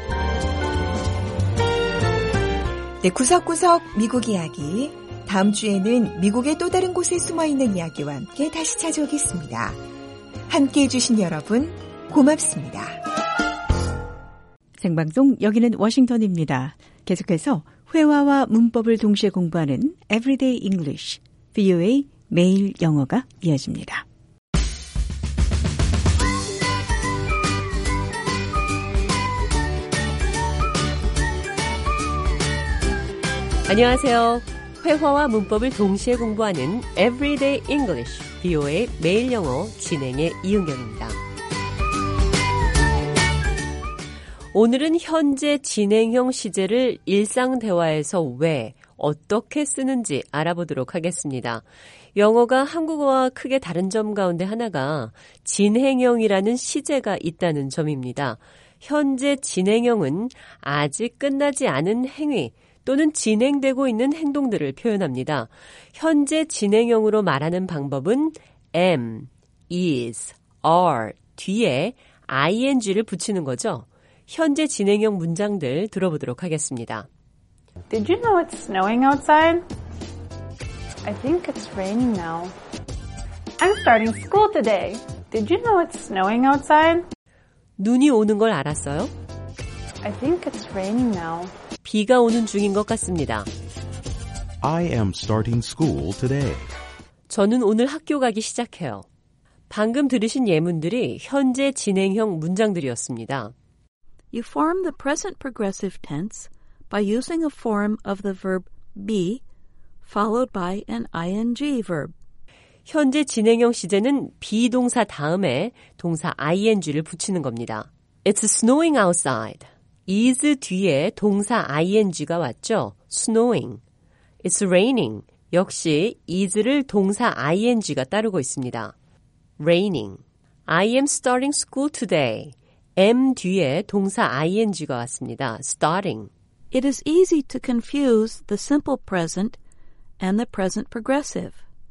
S6: 네, 구석구석 미국 이야기. 다음 주에는 미국의 또 다른 곳에 숨어있는 이야기와 함께 다시 찾아오겠습니다. 함께해 주신 여러분 고맙습니다.
S3: 생방송 여기는 워싱턴입니다. 계속해서 회화와 문법을 동시에 공부하는 Everyday English, 브이오에이 매일 영어가 이어집니다.
S11: 안녕하세요. 회화와 문법을 동시에 공부하는 Everyday English, 브이오에이 매일 영어 진행의 이은경입니다. 오늘은 현재 진행형 시제를 일상 대화에서 왜, 어떻게 쓰는지 알아보도록 하겠습니다. 영어가 한국어와 크게 다른 점 가운데 하나가 진행형이라는 시제가 있다는 점입니다. 현재 진행형은 아직 끝나지 않은 행위 또는 진행되고 있는 행동들을 표현합니다. 현재 진행형으로 말하는 방법은 am, is, are 뒤에 ing를 붙이는 거죠. 현재 진행형 문장들 들어보도록 하겠습니다.
S12: Did you know it's snowing outside? I think it's raining now. I'm starting school today. Did you know it's snowing outside?
S11: 눈이 오는 걸 알았어요?
S12: I think it's raining now.
S11: 비가 오는 중인 것 같습니다.
S2: I am starting school today.
S11: 저는 오늘 학교 가기 시작해요. 방금 들으신 예문들이 현재 진행형 문장들이었습니다.
S13: You form the present progressive tense by using a form of the verb be followed by an ing verb.
S11: 현재 진행형 시제는 비동사 다음에 동사 ing를 붙이는 겁니다. It's snowing outside. is 뒤에 동사 ing가 왔죠. snowing. It's raining. 역시 is를 동사 ing가 따르고 있습니다. raining. I am starting school today. am 뒤에 동사 ing가 왔습니다. starting.
S13: It is easy to confuse the simple present and the present progressive.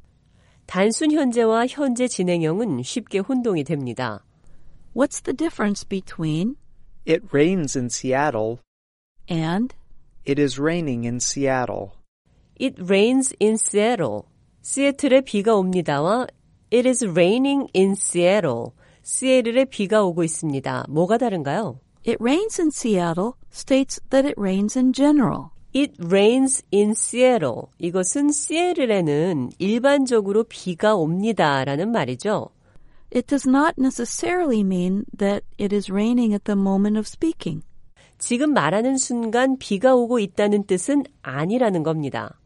S11: 단순 현재와 현재 진행형은 쉽게 혼동이 됩니다.
S13: What's the difference between
S14: It rains in Seattle
S13: and
S14: It is raining in Seattle?
S11: It rains in Seattle. 시애틀에 비가 옵니다와 It is raining in Seattle. 시애틀에 비가 오고 있습니다. 뭐가 다른가요?
S13: It rains in Seattle states that it rains in general.
S11: It rains in Seattle. 이것은 시애틀에는 일반적으로 비가 옵니다라는 말이죠.
S13: It does not necessarily mean that it is raining at the moment of speaking.
S11: 지금 말하는 순간 비가 오고 있다는 뜻은 아니라는 겁니다.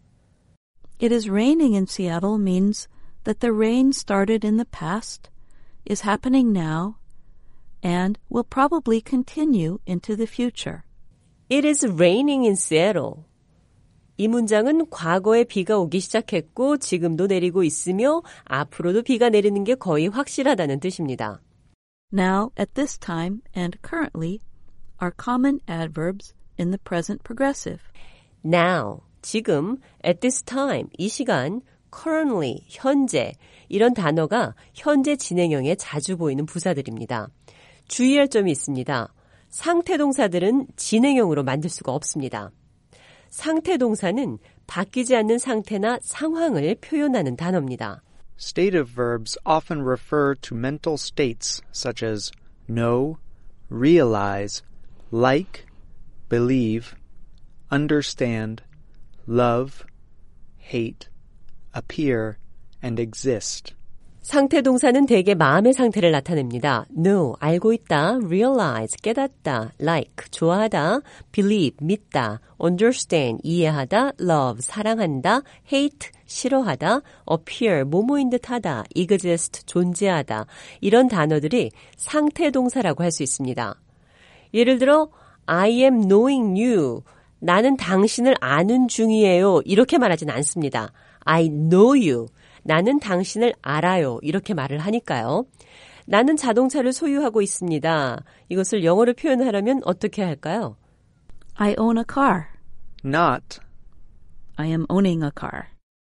S13: It is raining in Seattle means that the rain started in the past, is happening now, and will probably continue into the future.
S11: It is raining in Seattle. 이 문장은 과거에 비가 오기 시작했고 지금도 내리고 있으며 앞으로도 비가 내리는 게 거의 확실하다는 뜻입니다.
S13: Now, at this time, and currently are common adverbs in the present progressive.
S11: Now, 지금, at this time, 이 시간, currently, 현재, 이런 단어가 현재 진행형에 자주 보이는 부사들입니다. 주의할 점이 있습니다. 상태 동사들은 진행형으로 만들 수가 없습니다. 상태 동사는 바뀌지 않는 상태나 상황을 표현하는 단어입니다.
S14: Stative verbs often refer to mental states such as know, realize, like, believe, understand, love, hate, appear, and exist.
S11: 상태 동사는 대개 마음의 상태를 나타냅니다. know, 알고 있다, realize, 깨닫다, like, 좋아하다, believe, 믿다, understand, 이해하다, love, 사랑한다, hate, 싫어하다, appear, 모모인 듯하다, exist, 존재하다, 이런 단어들이 상태 동사라고 할 수 있습니다. 예를 들어, I am knowing you, 나는 당신을 아는 중이에요, 이렇게 말하진 않습니다. I know you. 나는 당신을 알아요. 이렇게 말을 하니까요. 나는 자동차를 소유하고 있습니다. 이것을 영어로 표현하려면 어떻게 할까요?
S13: I own a car.
S14: Not.
S13: I am owning a car.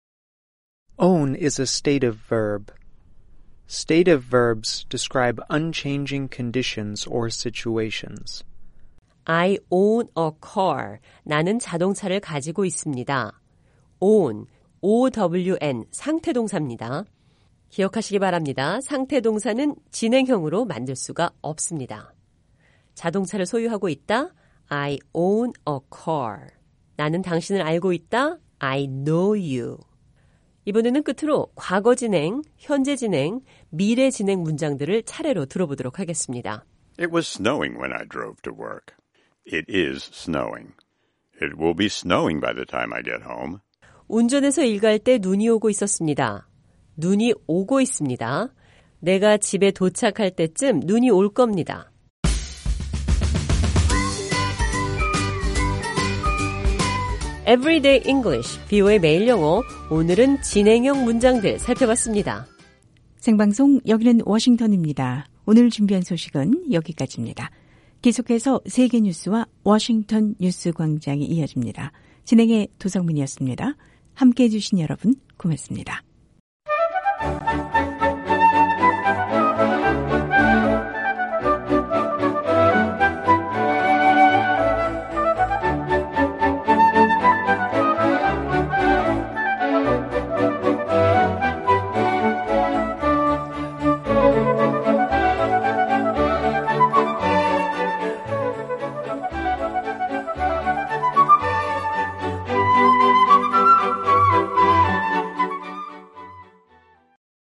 S14: Own is a stative verb. Stative verbs describe unchanging conditions or situations.
S11: I own a car. 나는 자동차를 가지고 있습니다. own. O-W-N, 상태동사입니다. 기억하시기 바랍니다. 상태동사는 진행형으로 만들 수가 없습니다. 자동차를 소유하고 있다. I own a car. 나는 당신을 알고 있다. I know you. 이번에는 끝으로 과거 진행, 현재 진행, 미래 진행 문장들을 차례로 들어보도록 하겠습니다.
S15: It was snowing when I drove to work. It is snowing. It will be snowing by the time I get home.
S11: 운전해서 일 갈 때 눈이 오고 있었습니다. 눈이 오고 있습니다. 내가 집에 도착할 때쯤 눈이 올 겁니다. Everyday English, 비오의 매일 영어. 오늘은 진행형 문장들 살펴봤습니다.
S3: 생방송 여기는 워싱턴입니다. 오늘 준비한 소식은 여기까지입니다. 계속해서 세계 뉴스와 워싱턴 뉴스 광장이 이어집니다. 진행의 도성민이었습니다. 함께해 주신 여러분 고맙습니다.